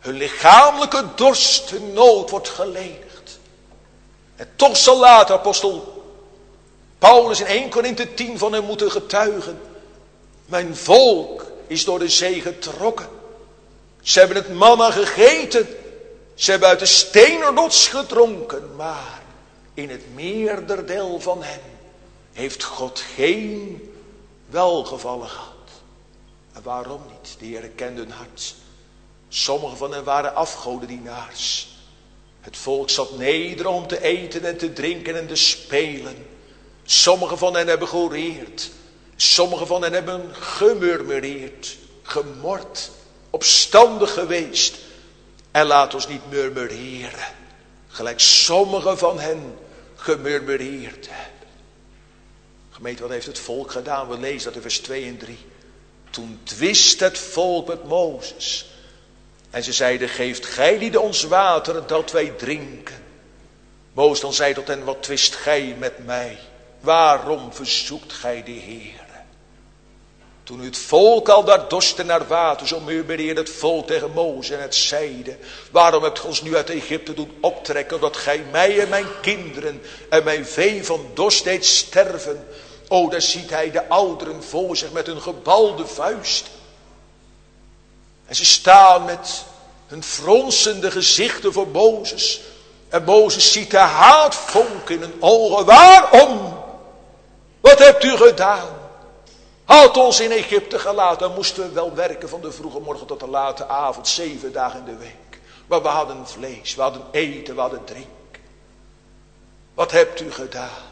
hun lichamelijke dorst, hun nood wordt gelenigd. En toch zal later apostel Paulus in 1 Korinthe 10 van hem moeten getuigen. Mijn volk is door de zee getrokken. Ze hebben het manna gegeten. Ze hebben uit de steenrots gedronken. Maar in het meerderdeel van hen heeft God geen welgevallen gehad. En waarom niet? De Heer kende hun hart. Sommigen van hen waren afgodendienaars. Het volk zat neder om te eten en te drinken en te spelen. Sommigen van hen hebben georeerd. Sommigen van hen hebben gemurmureerd, gemord, opstandig geweest. En laat ons niet murmureren, gelijk sommigen van hen gemurmureerd hebben. Gemeente, wat heeft het volk gedaan? We lezen dat in vers 2 en 3. Toen twist het volk met Mozes. En ze zeiden, geeft gij lieden ons water dat wij drinken. Mozes dan zei tot hen, wat twist gij met mij? Waarom verzoekt gij de Heer? Toen het volk al daar dorstte naar water, zo murmureerde het volk tegen Mozes en het zeide, waarom hebt gij ons nu uit Egypte doen optrekken, omdat gij mij en mijn kinderen en mijn vee van dorst deed sterven? O, daar ziet hij de ouderen voor zich met hun gebalde vuist. En ze staan met hun fronsende gezichten voor Mozes. En Mozes ziet de haatvonk in hun ogen. Waarom? Wat hebt u gedaan? Had ons in Egypte gelaten, dan moesten we wel werken van de vroege morgen tot de late avond, 7 dagen in de week. Maar we hadden vlees, we hadden eten, we hadden drink. Wat hebt u gedaan?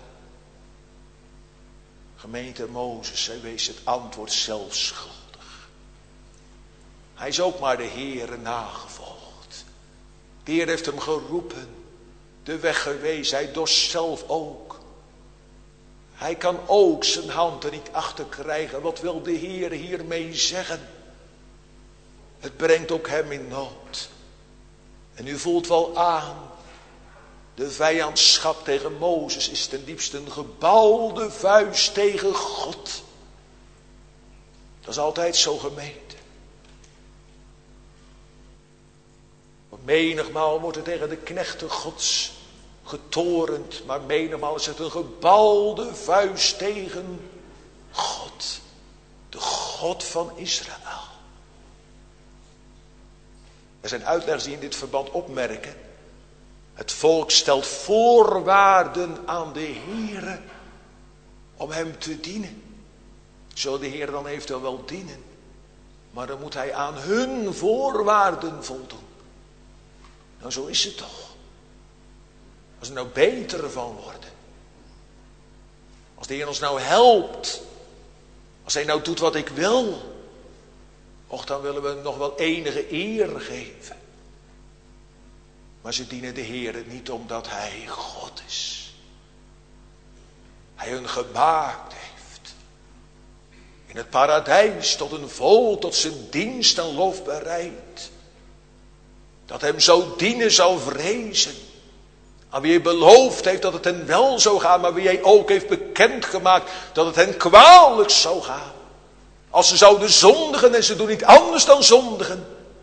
Gemeente Mozes, hij wees het antwoord zelf schuldig. Hij is ook maar de Heere nagevolgd. De Heer heeft hem geroepen, de weg gewezen, hij dorst zelf ook. Hij kan ook zijn hand er niet achter krijgen. Wat wil de Heer hiermee zeggen? Het brengt ook hem in nood. En u voelt wel aan. De vijandschap tegen Mozes is ten diepste een gebalde vuist tegen God. Dat is altijd zo, gemeente. Want menigmaal wordt er tegen de knechten Gods getorend, maar menigmaal is het een gebalde vuist tegen God. De God van Israël. Er zijn uitleggers die in dit verband opmerken. Het volk stelt voorwaarden aan de Heere om hem te dienen. Zal de Heer dan eventueel wel dienen, maar dan moet hij aan hun voorwaarden voldoen. Nou, zo is het toch. Als we er nou beter van worden. Als de Heer ons nou helpt. Als hij nou doet wat ik wil. Och, dan willen we hem nog wel enige eer geven. Maar ze dienen de Heer niet omdat hij God is. Hij hun gemaakt heeft. In het paradijs tot een volk, tot zijn dienst en lof bereid. Dat hem zou dienen, zou vrezen. Aan wie hij beloofd heeft dat het hen wel zou gaan, maar wie hij ook heeft bekendgemaakt dat het hen kwalijk zou gaan. Als ze zouden zondigen en ze doen niet anders dan zondigen.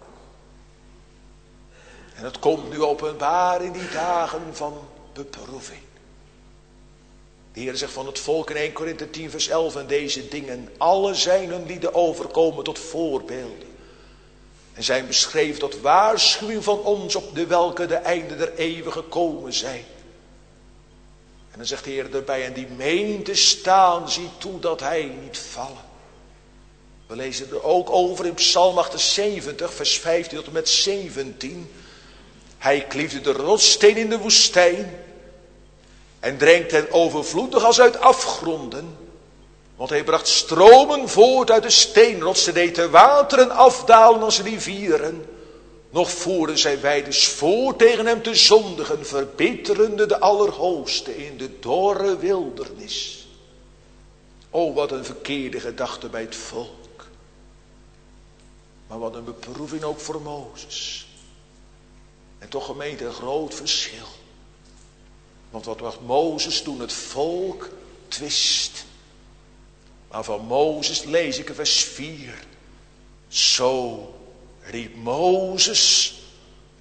En het komt nu openbaar in die dagen van beproeving. De Heer zegt van het volk in 1 Korinthe 10 vers 11 en deze dingen. Alle zijn hun lieden overkomen tot voorbeelden. En zijn beschreven tot waarschuwing van ons op de welke de einde der eeuwen gekomen zijn. En dan zegt de Heer erbij, en die meent te staan, zie toe dat hij niet vallen. We lezen er ook over in Psalm 78, vers 15 tot en met 17. Hij kliefde de rotssteen in de woestijn en drenkt hen overvloedig als uit afgronden. Want hij bracht stromen voort uit de steenrots en deed de wateren afdalen als rivieren. Nog voeren zij weiders voor tegen hem te zondigen, verbitterende de Allerhoogste in de dorre wildernis. O, wat een verkeerde gedachte bij het volk. Maar wat een beproeving ook voor Mozes. En toch, gemeente, een groot verschil. Want wat mag Mozes doen? Het volk twist. Maar van Mozes lees ik in vers 4. Zo riep Mozes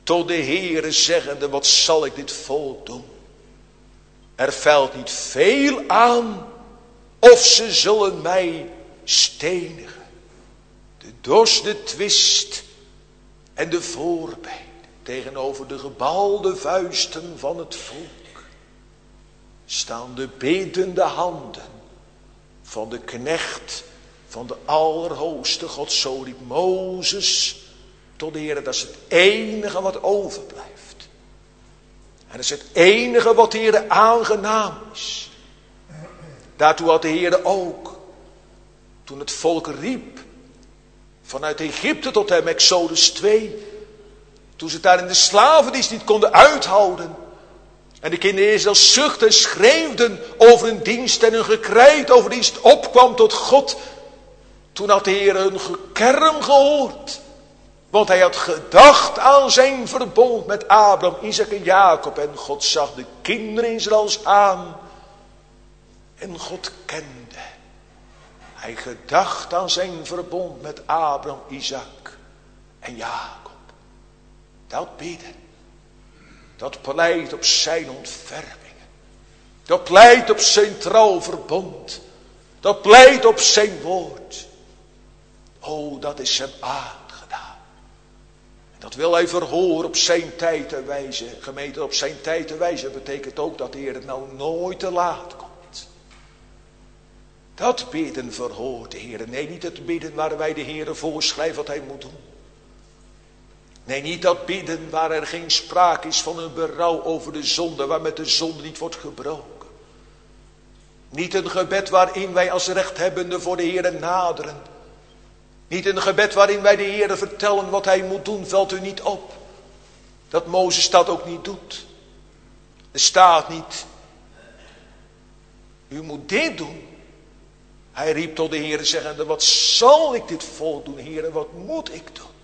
tot de Heere zeggende, wat zal ik dit volk doen? Er valt niet veel aan, of ze zullen mij stenigen. De dorst, de twist en de voorbeden tegenover de gebalde vuisten van het volk staan de bedende handen van de knecht van de Allerhoogste God. Zo riep Mozes tot de Heer. Dat is het enige wat overblijft. En dat is het enige wat de Heer aangenaam is. Daartoe had de Heer ook, toen het volk riep vanuit Egypte tot hem, Exodus 2, toen ze het daar in de slavendienst niet konden uithouden. En de kinderen Israël zuchtten en schreeuwden over hun dienst en hun gekrijt over dienst opkwam tot God. Toen had de Heer hun gekerm gehoord. Want hij had gedacht aan zijn verbond met Abraham, Isaac en Jacob. En God zag de kinderen Israëls aan. En God kende. Hij gedacht aan zijn verbond met Abraham, Isaac en Jacob. Dat bidden. Dat pleit op zijn ontfermingen. Dat pleit op zijn trouw verbond. Dat pleit op zijn woord. Oh, dat is hem aangedaan. En dat wil hij verhoren op zijn tijd en wijze. Gemeente, op zijn tijd en wijze betekent ook dat de Heer het nou nooit te laat komt. Dat bidden verhoort de Heer. Nee, niet het bidden waar wij de Heer voorschrijven wat hij moet doen. Nee, niet dat bidden waar er geen sprake is van een berouw over de zonde, waar met de zonde niet wordt gebroken. Niet een gebed waarin wij als rechthebbenden voor de Heer naderen. Niet een gebed waarin wij de Heer vertellen wat hij moet doen, valt u niet op. Dat Mozes dat ook niet doet. Er staat niet, u moet dit doen. Hij riep tot de Heer zeggende, wat zal ik dit volk doen, Heer, wat moet ik doen?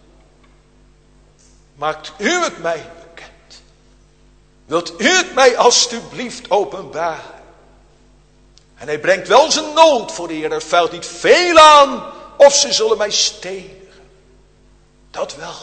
Maakt u het mij bekend. Wilt u het mij alstublieft openbaren? En hij brengt wel zijn nood voor de Heer. Er valt niet veel aan of ze zullen mij stenigen. Dat wel.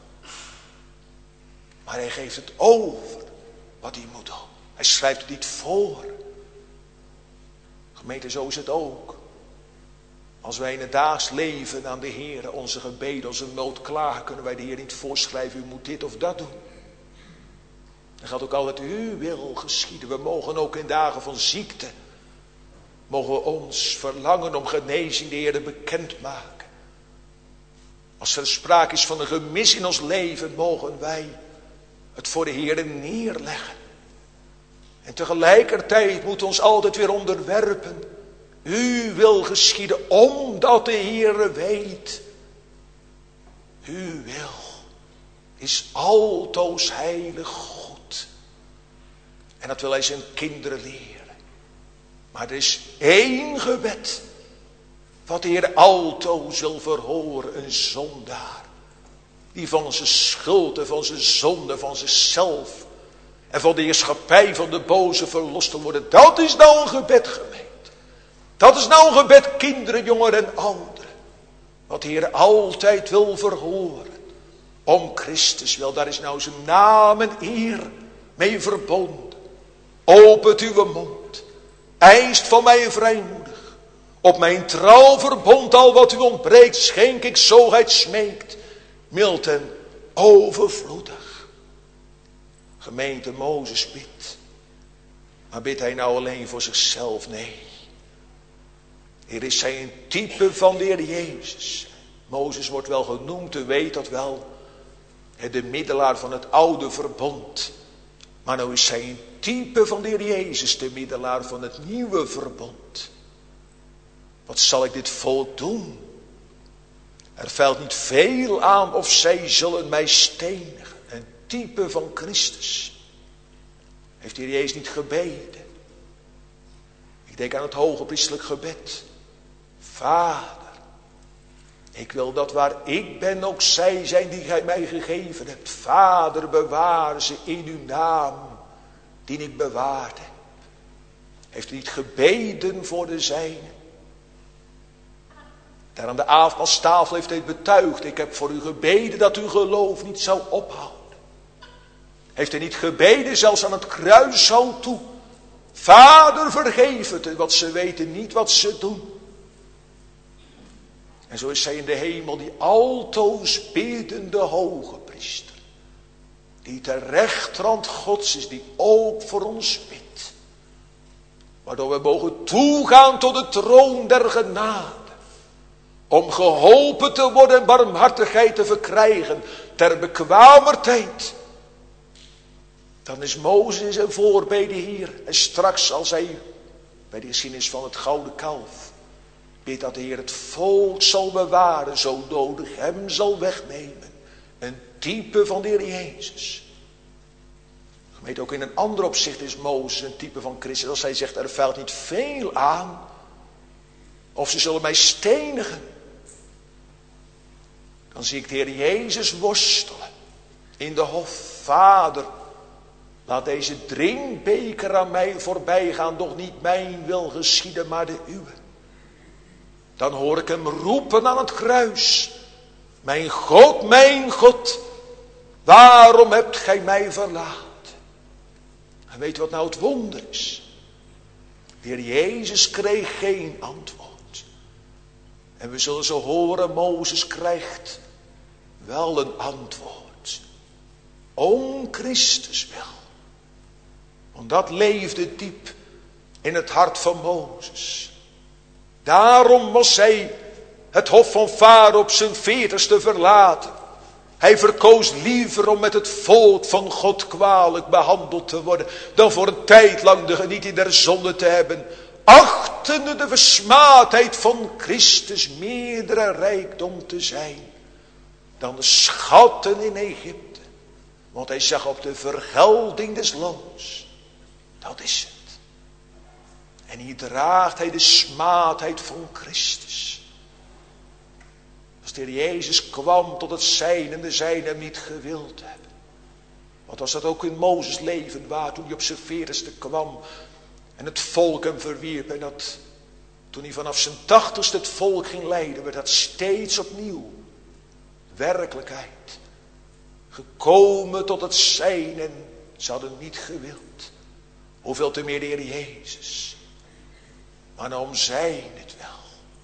Maar hij geeft het over wat hij moet doen. Hij schrijft het niet voor. Gemeente, zo is het ook. Als wij in het daags leven aan de Heer onze gebeden, onze nood klagen, kunnen wij de Heer niet voorschrijven, u moet dit of dat doen. Dan gaat ook altijd uw wil geschieden. We mogen ook in dagen van ziekte, mogen we ons verlangen om genezing de Heer bekendmaken. Als er sprake is van een gemis in ons leven, mogen wij het voor de Heer neerleggen. En tegelijkertijd moeten we ons altijd weer onderwerpen. U wil geschieden, omdat de Heere weet. Uw wil is altoos heilig goed. En dat wil hij zijn kinderen leren. Maar er is één gebed, wat de Heer altoos wil verhoren, een zondaar. Die van zijn schuld en van zijn zonde, van zichzelf en van de heerschappij van de boze verlost wil worden. Dat is nou een gebed, gemeente. Dat is nou een gebed, kinderen, jongeren en ouderen. Wat de Heer altijd wil verhoren. Om Christus wil, daar is nou zijn naam en eer mee verbonden. Opent uw mond. Eist van mij vrijmoedig. Op mijn trouw verbond al wat u ontbreekt, schenk ik zo gij het smeekt. Mild en overvloedig. Gemeente, Mozes bidt. Maar bidt hij nou alleen voor zichzelf? Nee. Hier is hij een type van de Heer Jezus. Mozes wordt wel genoemd, u weet dat wel. De middelaar van het oude verbond. Maar nou is hij een type van de Heer Jezus, de middelaar van het nieuwe verbond. Wat zal ik dit volk doen? Er valt niet veel aan of zij zullen mij stenigen. Een type van Christus. Heeft de Heer Jezus niet gebeden? Ik denk aan het hogepriestelijk gebed. Vader, ik wil dat waar ik ben ook zij zijn die gij mij gegeven hebt. Vader, bewaar ze in uw naam, die ik bewaard heb. Heeft u niet gebeden voor de zijnen? Daar aan de avondmaalstafel heeft hij betuigd. Ik heb voor u gebeden dat uw geloof niet zou ophouden. Heeft hij niet gebeden, zelfs aan het kruishout toe. Vader, vergeef het, want ze weten niet wat ze doen. En zo is zij in de hemel die altoos biddende hoge priester. Die ter rechterhand Gods is, die ook voor ons bidt. Waardoor we mogen toegaan tot de troon der genade. Om geholpen te worden en barmhartigheid te verkrijgen ter bekwamer tijd. Dan is Mozes een voorbede hier. En straks als hij bij de geschiedenis van het gouden kalf bidt dat de Heer het volk zal bewaren, zo nodig hem zal wegnemen. Een type van de Heer Jezus. Gemeente, ook in een ander opzicht is Mozes een type van Christus. Als hij zegt, er valt niet veel aan. Of ze zullen mij stenigen. Dan zie ik de Heer Jezus worstelen. In de hof. Vader, laat deze drinkbeker aan mij voorbij gaan. Doch niet mijn wil geschieden, maar de uwe. Dan hoor ik hem roepen aan het kruis. Mijn God, waarom hebt gij mij verlaten? En weet u wat nou het wonder is? De Heer Jezus kreeg geen antwoord. En we zullen zo horen, Mozes krijgt wel een antwoord. Om Christus wil. Want dat leefde diep in het hart van Mozes. Daarom was hij het hof van Farao op zijn 40ste verlaten. Hij verkoos liever om met het volk van God kwalijk behandeld te worden, dan voor een tijd lang de genieting der zonde te hebben, achtende de versmaadheid van Christus meerdere rijkdom te zijn dan de schatten in Egypte. Want hij zag op de vergelding des loons. Dat is het. En hier draagt hij de smaadheid van Christus. Als de Heer Jezus kwam tot het zijn en de zijnen hem niet gewild hebben. Wat was dat ook in Mozes leven waar toen hij op zijn 40ste kwam en het volk hem verwierp. En dat toen hij vanaf zijn 80ste het volk ging leiden, werd dat steeds opnieuw werkelijkheid. Gekomen tot het zijn en ze hadden niet gewild. Hoeveel te meer de Heer Jezus. Maar nou om zijn het wel.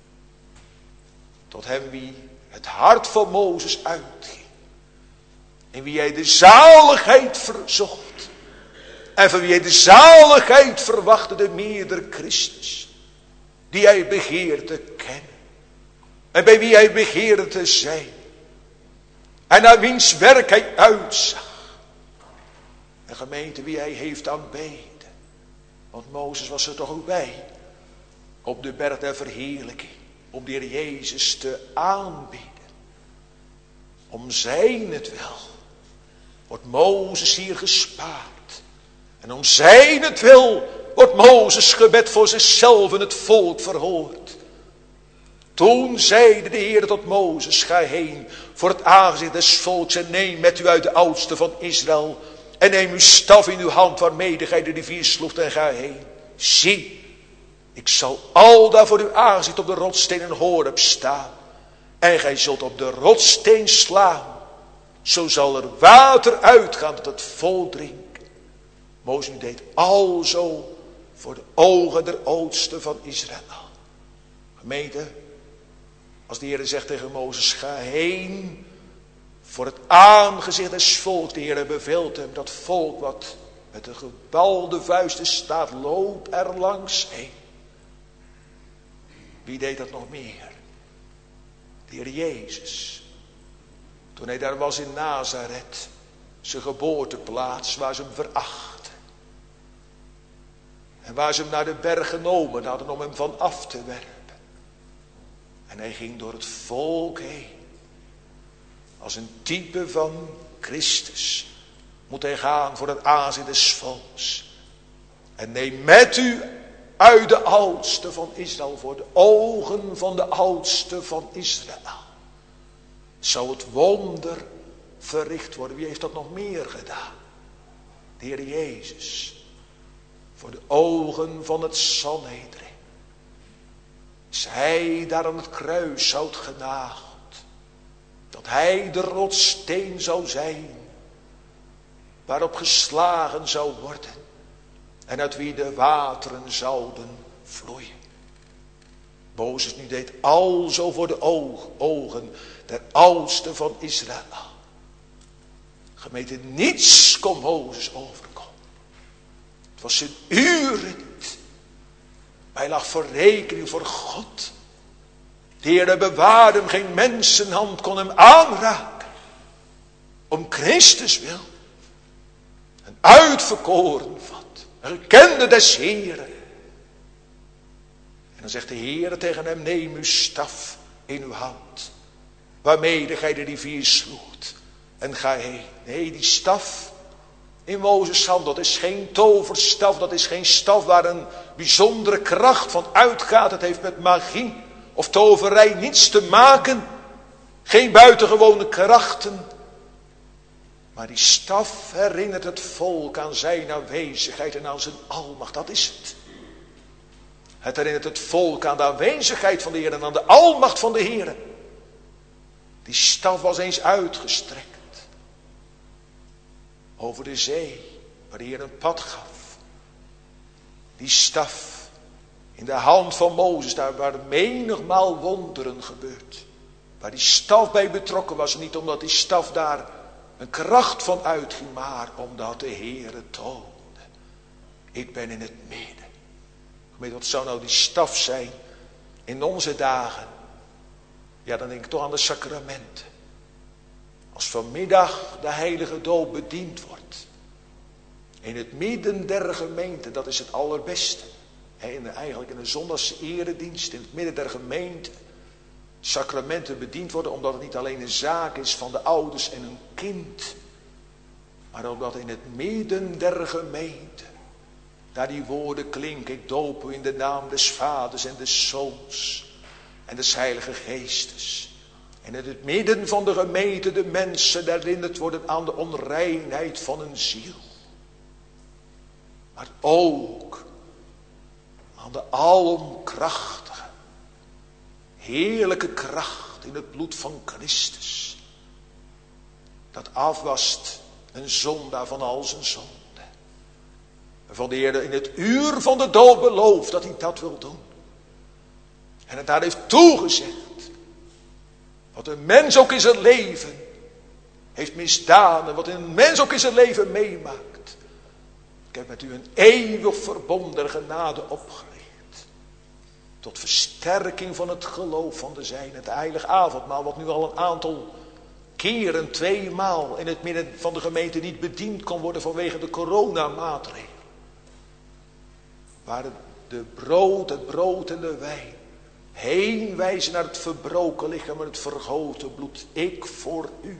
Tot hem wie het hart van Mozes uitging. En wie hij de zaligheid verzocht. En van wie hij de zaligheid verwachtte, de meerdere Christus. Die hij begeerde te kennen. En bij wie hij begeerde te zijn. En naar wiens werk hij uitzag. En gemeente, wie hij heeft aanbeden. Want Mozes was er toch ook bij. Op de berg der verheerlijking. Om de Heer Jezus te aanbidden. Om zijn het wel. Wordt Mozes hier gespaard. En om zijn het wil wordt Mozes gebed voor zichzelf en het volk verhoord. Toen zeide de Heer tot Mozes, ga heen voor het aangezicht des volks en neem met u uit de oudste van Israël. En neem uw staf in uw hand waarmede gij de rivier sloegt en ga heen. Zie, ik zal aldaar voor uw aangezicht op de rotssteen in Horeb staan. En gij zult op de rotssteen slaan. Zo zal er water uitgaan dat het vol drinkt. Mozes deed alzo voor de ogen der oudsten van Israël. Gemeente, als de Heer zegt tegen Mozes, ga heen voor het aangezicht des volks. De Heer beveelt hem dat volk wat met een gebalde vuisten staat, loop er langs heen. Wie deed dat nog meer? De Heer Jezus. Toen hij daar was in Nazareth, zijn geboorteplaats, waar ze hem verachten. En waar ze hem naar de berg genomen hadden om hem van af te werpen. En hij ging door het volk heen. Als een type van Christus moet hij gaan voor het aanzien des volks. En neem met u uit de oudste van Israël voor de ogen van de oudste van Israël. Zou het wonder verricht worden? Wie heeft dat nog meer gedaan? De Heer Jezus. Voor de ogen van het Sanhedrin. Is hij daar aan het kruishout genageld. Dat hij de rotssteen zou zijn. waarop geslagen zou worden en uit wie de wateren zouden vloeien. Mozes nu deed alzo voor de ogen der oudsten van Israël. Gemeente, niets kon Mozes overkomen. Het was zijn uren niet. Maar hij lag voor rekening voor God. De Heer bewaarde hem, geen mensenhand kon hem aanraken. Om Christus wil. Een uitverkoren vat. Een gekende des Heeren. En dan zegt de Heer tegen hem, neem uw staf in uw hand. Waarmede gij de rivier sloegt. En ga heen. Nee, die staf in Mozes' hand, dat is geen toverstaf. Dat is geen staf waar een bijzondere kracht van uitgaat. Het heeft met magie of toverij niets te maken. Geen buitengewone krachten. Maar die staf herinnert het volk aan zijn aanwezigheid en aan zijn almacht. Dat is het. Het herinnert het volk aan de aanwezigheid van de Heer en aan de almacht van de Heer. Die staf was eens uitgestrekt. Over de zee, waar de Heer een pad gaf. Die staf in de hand van Mozes, daar waren menigmaal wonderen gebeurd. Waar die staf bij betrokken was, niet omdat die staf daar een kracht van uitging, maar omdat de Heer het toonde. Ik ben in het midden. Wat zou nou die staf zijn in onze dagen? Ja, dan denk ik toch aan de sacramenten. Als vanmiddag de heilige doop bediend wordt. In het midden der gemeente, dat is het allerbeste. Eigenlijk in een zondagse eredienst, in het midden der gemeente. Sacramenten bediend worden, omdat het niet alleen een zaak is van de ouders en hun kind. Maar omdat in het midden der gemeente. Daar die woorden klinken, ik doop u in de naam des Vaders en des Zoons en des Heilige Geestes. En in het midden van de gemeente de mensen herinnerd worden aan de onreinheid van hun ziel. Maar ook aan de alomkrachtige, heerlijke kracht in het bloed van Christus. Dat afwast een zondaar van al zijn zonde. Van de Heer in het uur van de dood belooft dat hij dat wil doen. En het daar heeft toegezegd. Wat een mens ook in zijn leven heeft misdaan. En wat een mens ook in zijn leven meemaakt. Ik heb met u een eeuwig verbond der genade opgericht. Tot versterking van het geloof van de zijnen. Het heilige avondmaal, wat nu al een aantal keren, 2 maal in het midden van de gemeente niet bediend kon worden vanwege de coronamaatregelen. Waar het brood en de wijn heen wijzen naar het verbroken lichaam en het vergoten bloed. Ik voor u.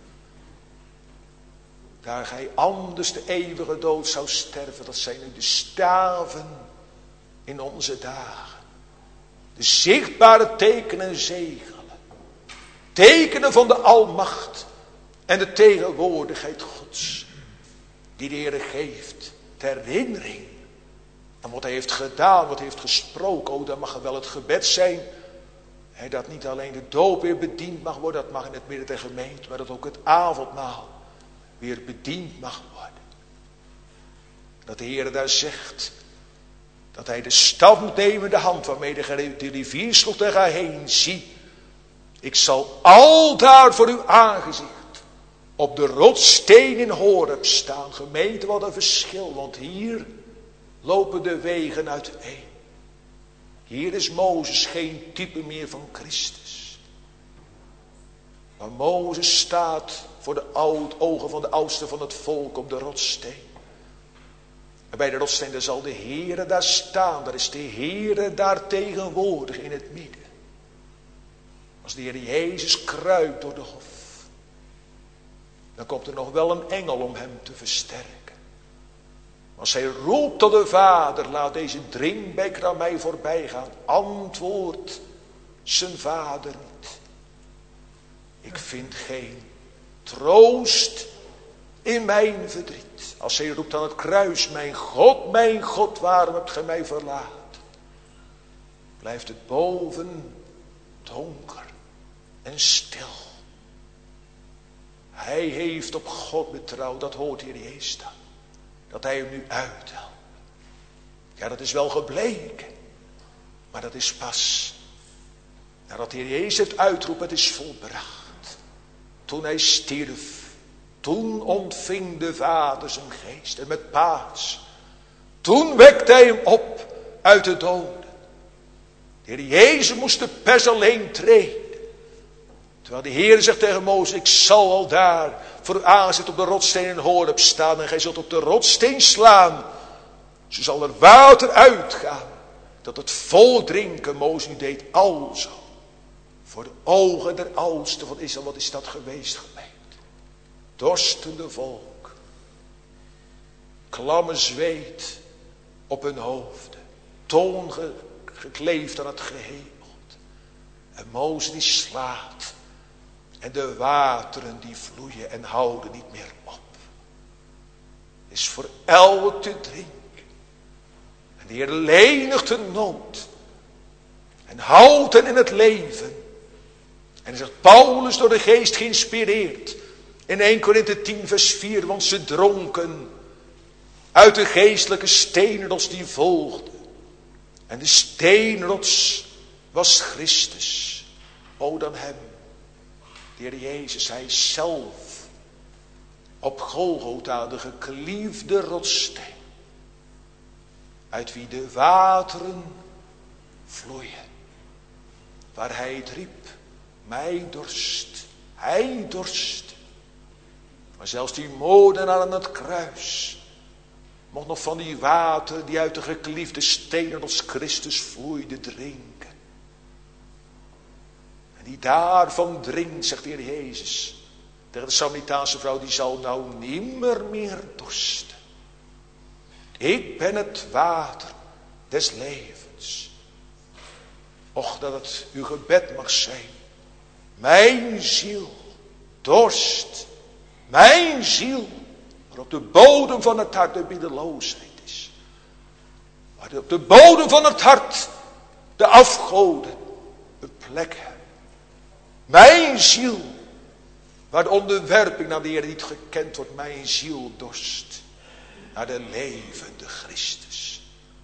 Daar gij anders de eeuwige dood zou sterven. Dat zijn nu de staven in onze dagen. De zichtbare tekenen en zegelen. Tekenen van de almacht en de tegenwoordigheid Gods. Die de Heer geeft ter herinnering. En wat hij heeft gedaan, wat hij heeft gesproken, oh, dan mag er wel het gebed zijn. Dat niet alleen de doop weer bediend mag worden, dat mag in het midden der gemeente, maar dat ook het avondmaal weer bediend mag worden. Dat de Heer daar zegt, dat hij de staf moet nemen in de hand, waarmee de rivier sloeg en ga heen. Zie, ik zal aldaar voor uw aangezicht op de rotssteen in Horeb staan. Gemeente, wat een verschil, want hier lopen de wegen uiteen. Hier is Mozes geen type meer van Christus. Maar Mozes staat voor de ogen van de oudsten van het volk op de rotssteen. En bij de rotssteen daar zal de Heere daar staan. Daar is de Heere daar tegenwoordig in het midden. Als de Heer Jezus kruipt door de hof. Dan komt er nog wel een engel om hem te versterken. Als hij roept tot de Vader, laat deze drinkbeker aan mij voorbij gaan. Antwoordt zijn Vader niet. Ik vind geen troost in mijn verdriet. Als hij roept aan het kruis, mijn God, waarom hebt gij mij verlaten? Blijft het boven donker en stil. Hij heeft op God betrouwd, dat hoort hier Jezus dan. Dat hij hem nu uithelpt. Ja, dat is wel gebleken. Maar dat is pas nadat de Heer Jezus het uitroep, het is volbracht. Toen hij stierf, toen ontving de Vader zijn geest. En met Paas, toen wekte hij hem op uit de doden. De Heer Jezus moest de pers alleen treden. Terwijl de Heer zegt tegen Mozes, ik zal al daar voor uw aangezicht op de rotssteen in Horeb staan. En gij zult op de rotssteen slaan. Zo zal er water uitgaan. Dat het vol drinken, Mozes nu deed alzo. Voor de ogen der oudsten van Israël, wat is dat geweest, gemeente? Dorstende volk. Klamme zweet op hun hoofden. Toon gekleefd aan het gehemeld. En Mozes die slaat. En de wateren die vloeien en houden niet meer op. Is voor elk te drinken. En de Heer lenigt de nood. En houdt hen in het leven. En dan zegt Paulus door de geest geïnspireerd. In 1 Korinthe 10 vers 4. Want ze dronken uit de geestelijke steenrots die volgde. En de steenrots was Christus. O dan hem. De Heer Jezus, hij zelf. Op Golgotha de gekliefde rotssteen. Uit wie de wateren vloeien. Waar hij het riep. Mij dorst. Hij dorst. Maar zelfs die moordenaar aan het kruis. Mocht nog van die water die uit de gekliefde stenen als Christus vloeide drinken. En die daarvan drinkt, zegt de Heer Jezus. Tegen de Samaritaanse vrouw, die zal nou nimmer meer dorsten. Ik ben het water des levens. Och, dat het uw gebed mag zijn. Mijn ziel dorst. Mijn ziel. Waar op de bodem van het hart de biddeloosheid is. Waar op de bodem van het hart de afgoden een plek hebben. Mijn ziel. Waar de onderwerping naar de Heer niet gekend wordt. Mijn ziel dorst. Naar de levende Christus.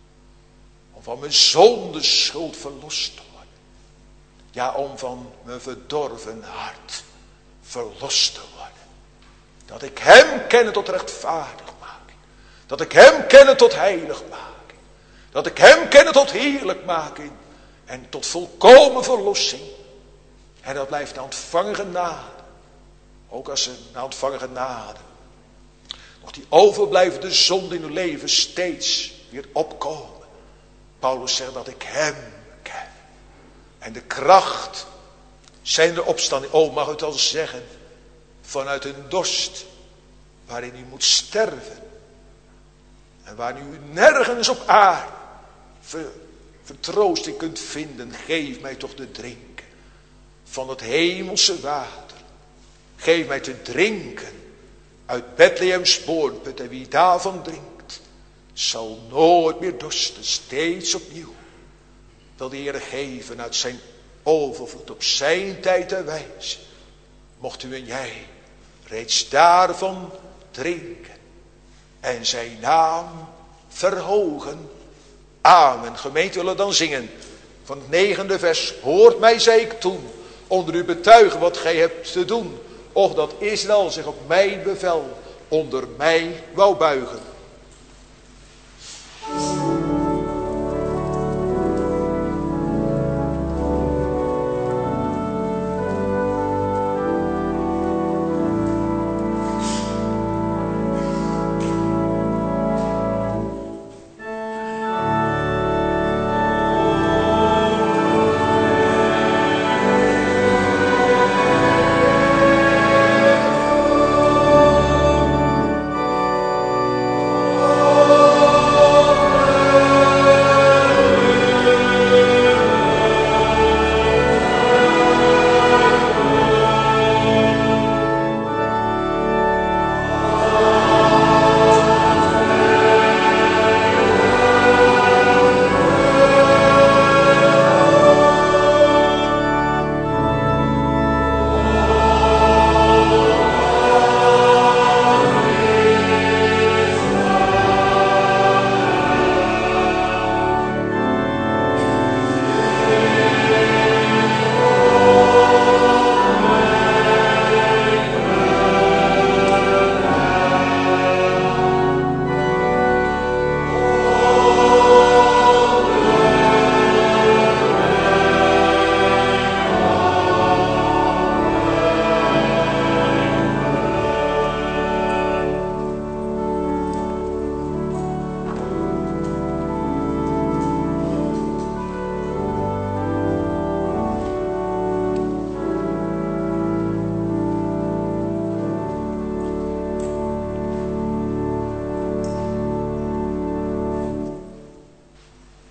Om van mijn zonde schuld verlost te worden. Ja, om van mijn verdorven hart verlost te worden. Dat ik hem kenne tot rechtvaardigmaking. Dat ik hem kenne tot heiligmaking. Dat ik hem kenne tot heerlijkmaking. En tot volkomen verlossing. En dat blijft na ontvangen genade. Ook als ze na ontvangen genade nog die overblijvende zonde in uw leven steeds weer opkomen. Paulus zegt dat ik hem ken. En de kracht zijn de opstanding. Oh, mag het al zeggen. Vanuit een dorst. Waarin u moet sterven. En waar u nergens op aarde vertroosting kunt vinden. Geef mij toch te drinken. Van het hemelse water. Geef mij te drinken. Uit Bethlehems boorput. En wie daarvan drinkt. Zal nooit meer dorsten. Steeds opnieuw. Wil de Heer geven uit zijn overvloed. Op zijn tijd en wijze. Mocht u en jij reeds daarvan drinken. En zijn naam verhogen. Amen. Gemeente willen dan zingen. Van het 9e vers. Hoort mij, zei ik toen. Onder u betuigen wat gij hebt te doen. Of dat Israël zich op mijn bevel onder mij wou buigen.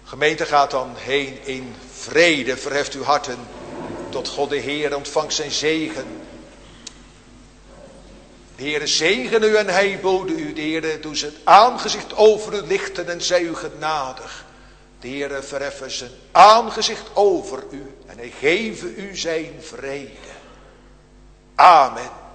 Gemeente gaat dan heen in vrede. Verheft uw harten tot God de Heer. Ontvangt zijn zegen. De Heere zegen u en hij bode u. De Heere doet zijn aangezicht over u lichten en zij u genadig. De Heere verheffen zijn aangezicht over u en hij geven u zijn vrede. Amen.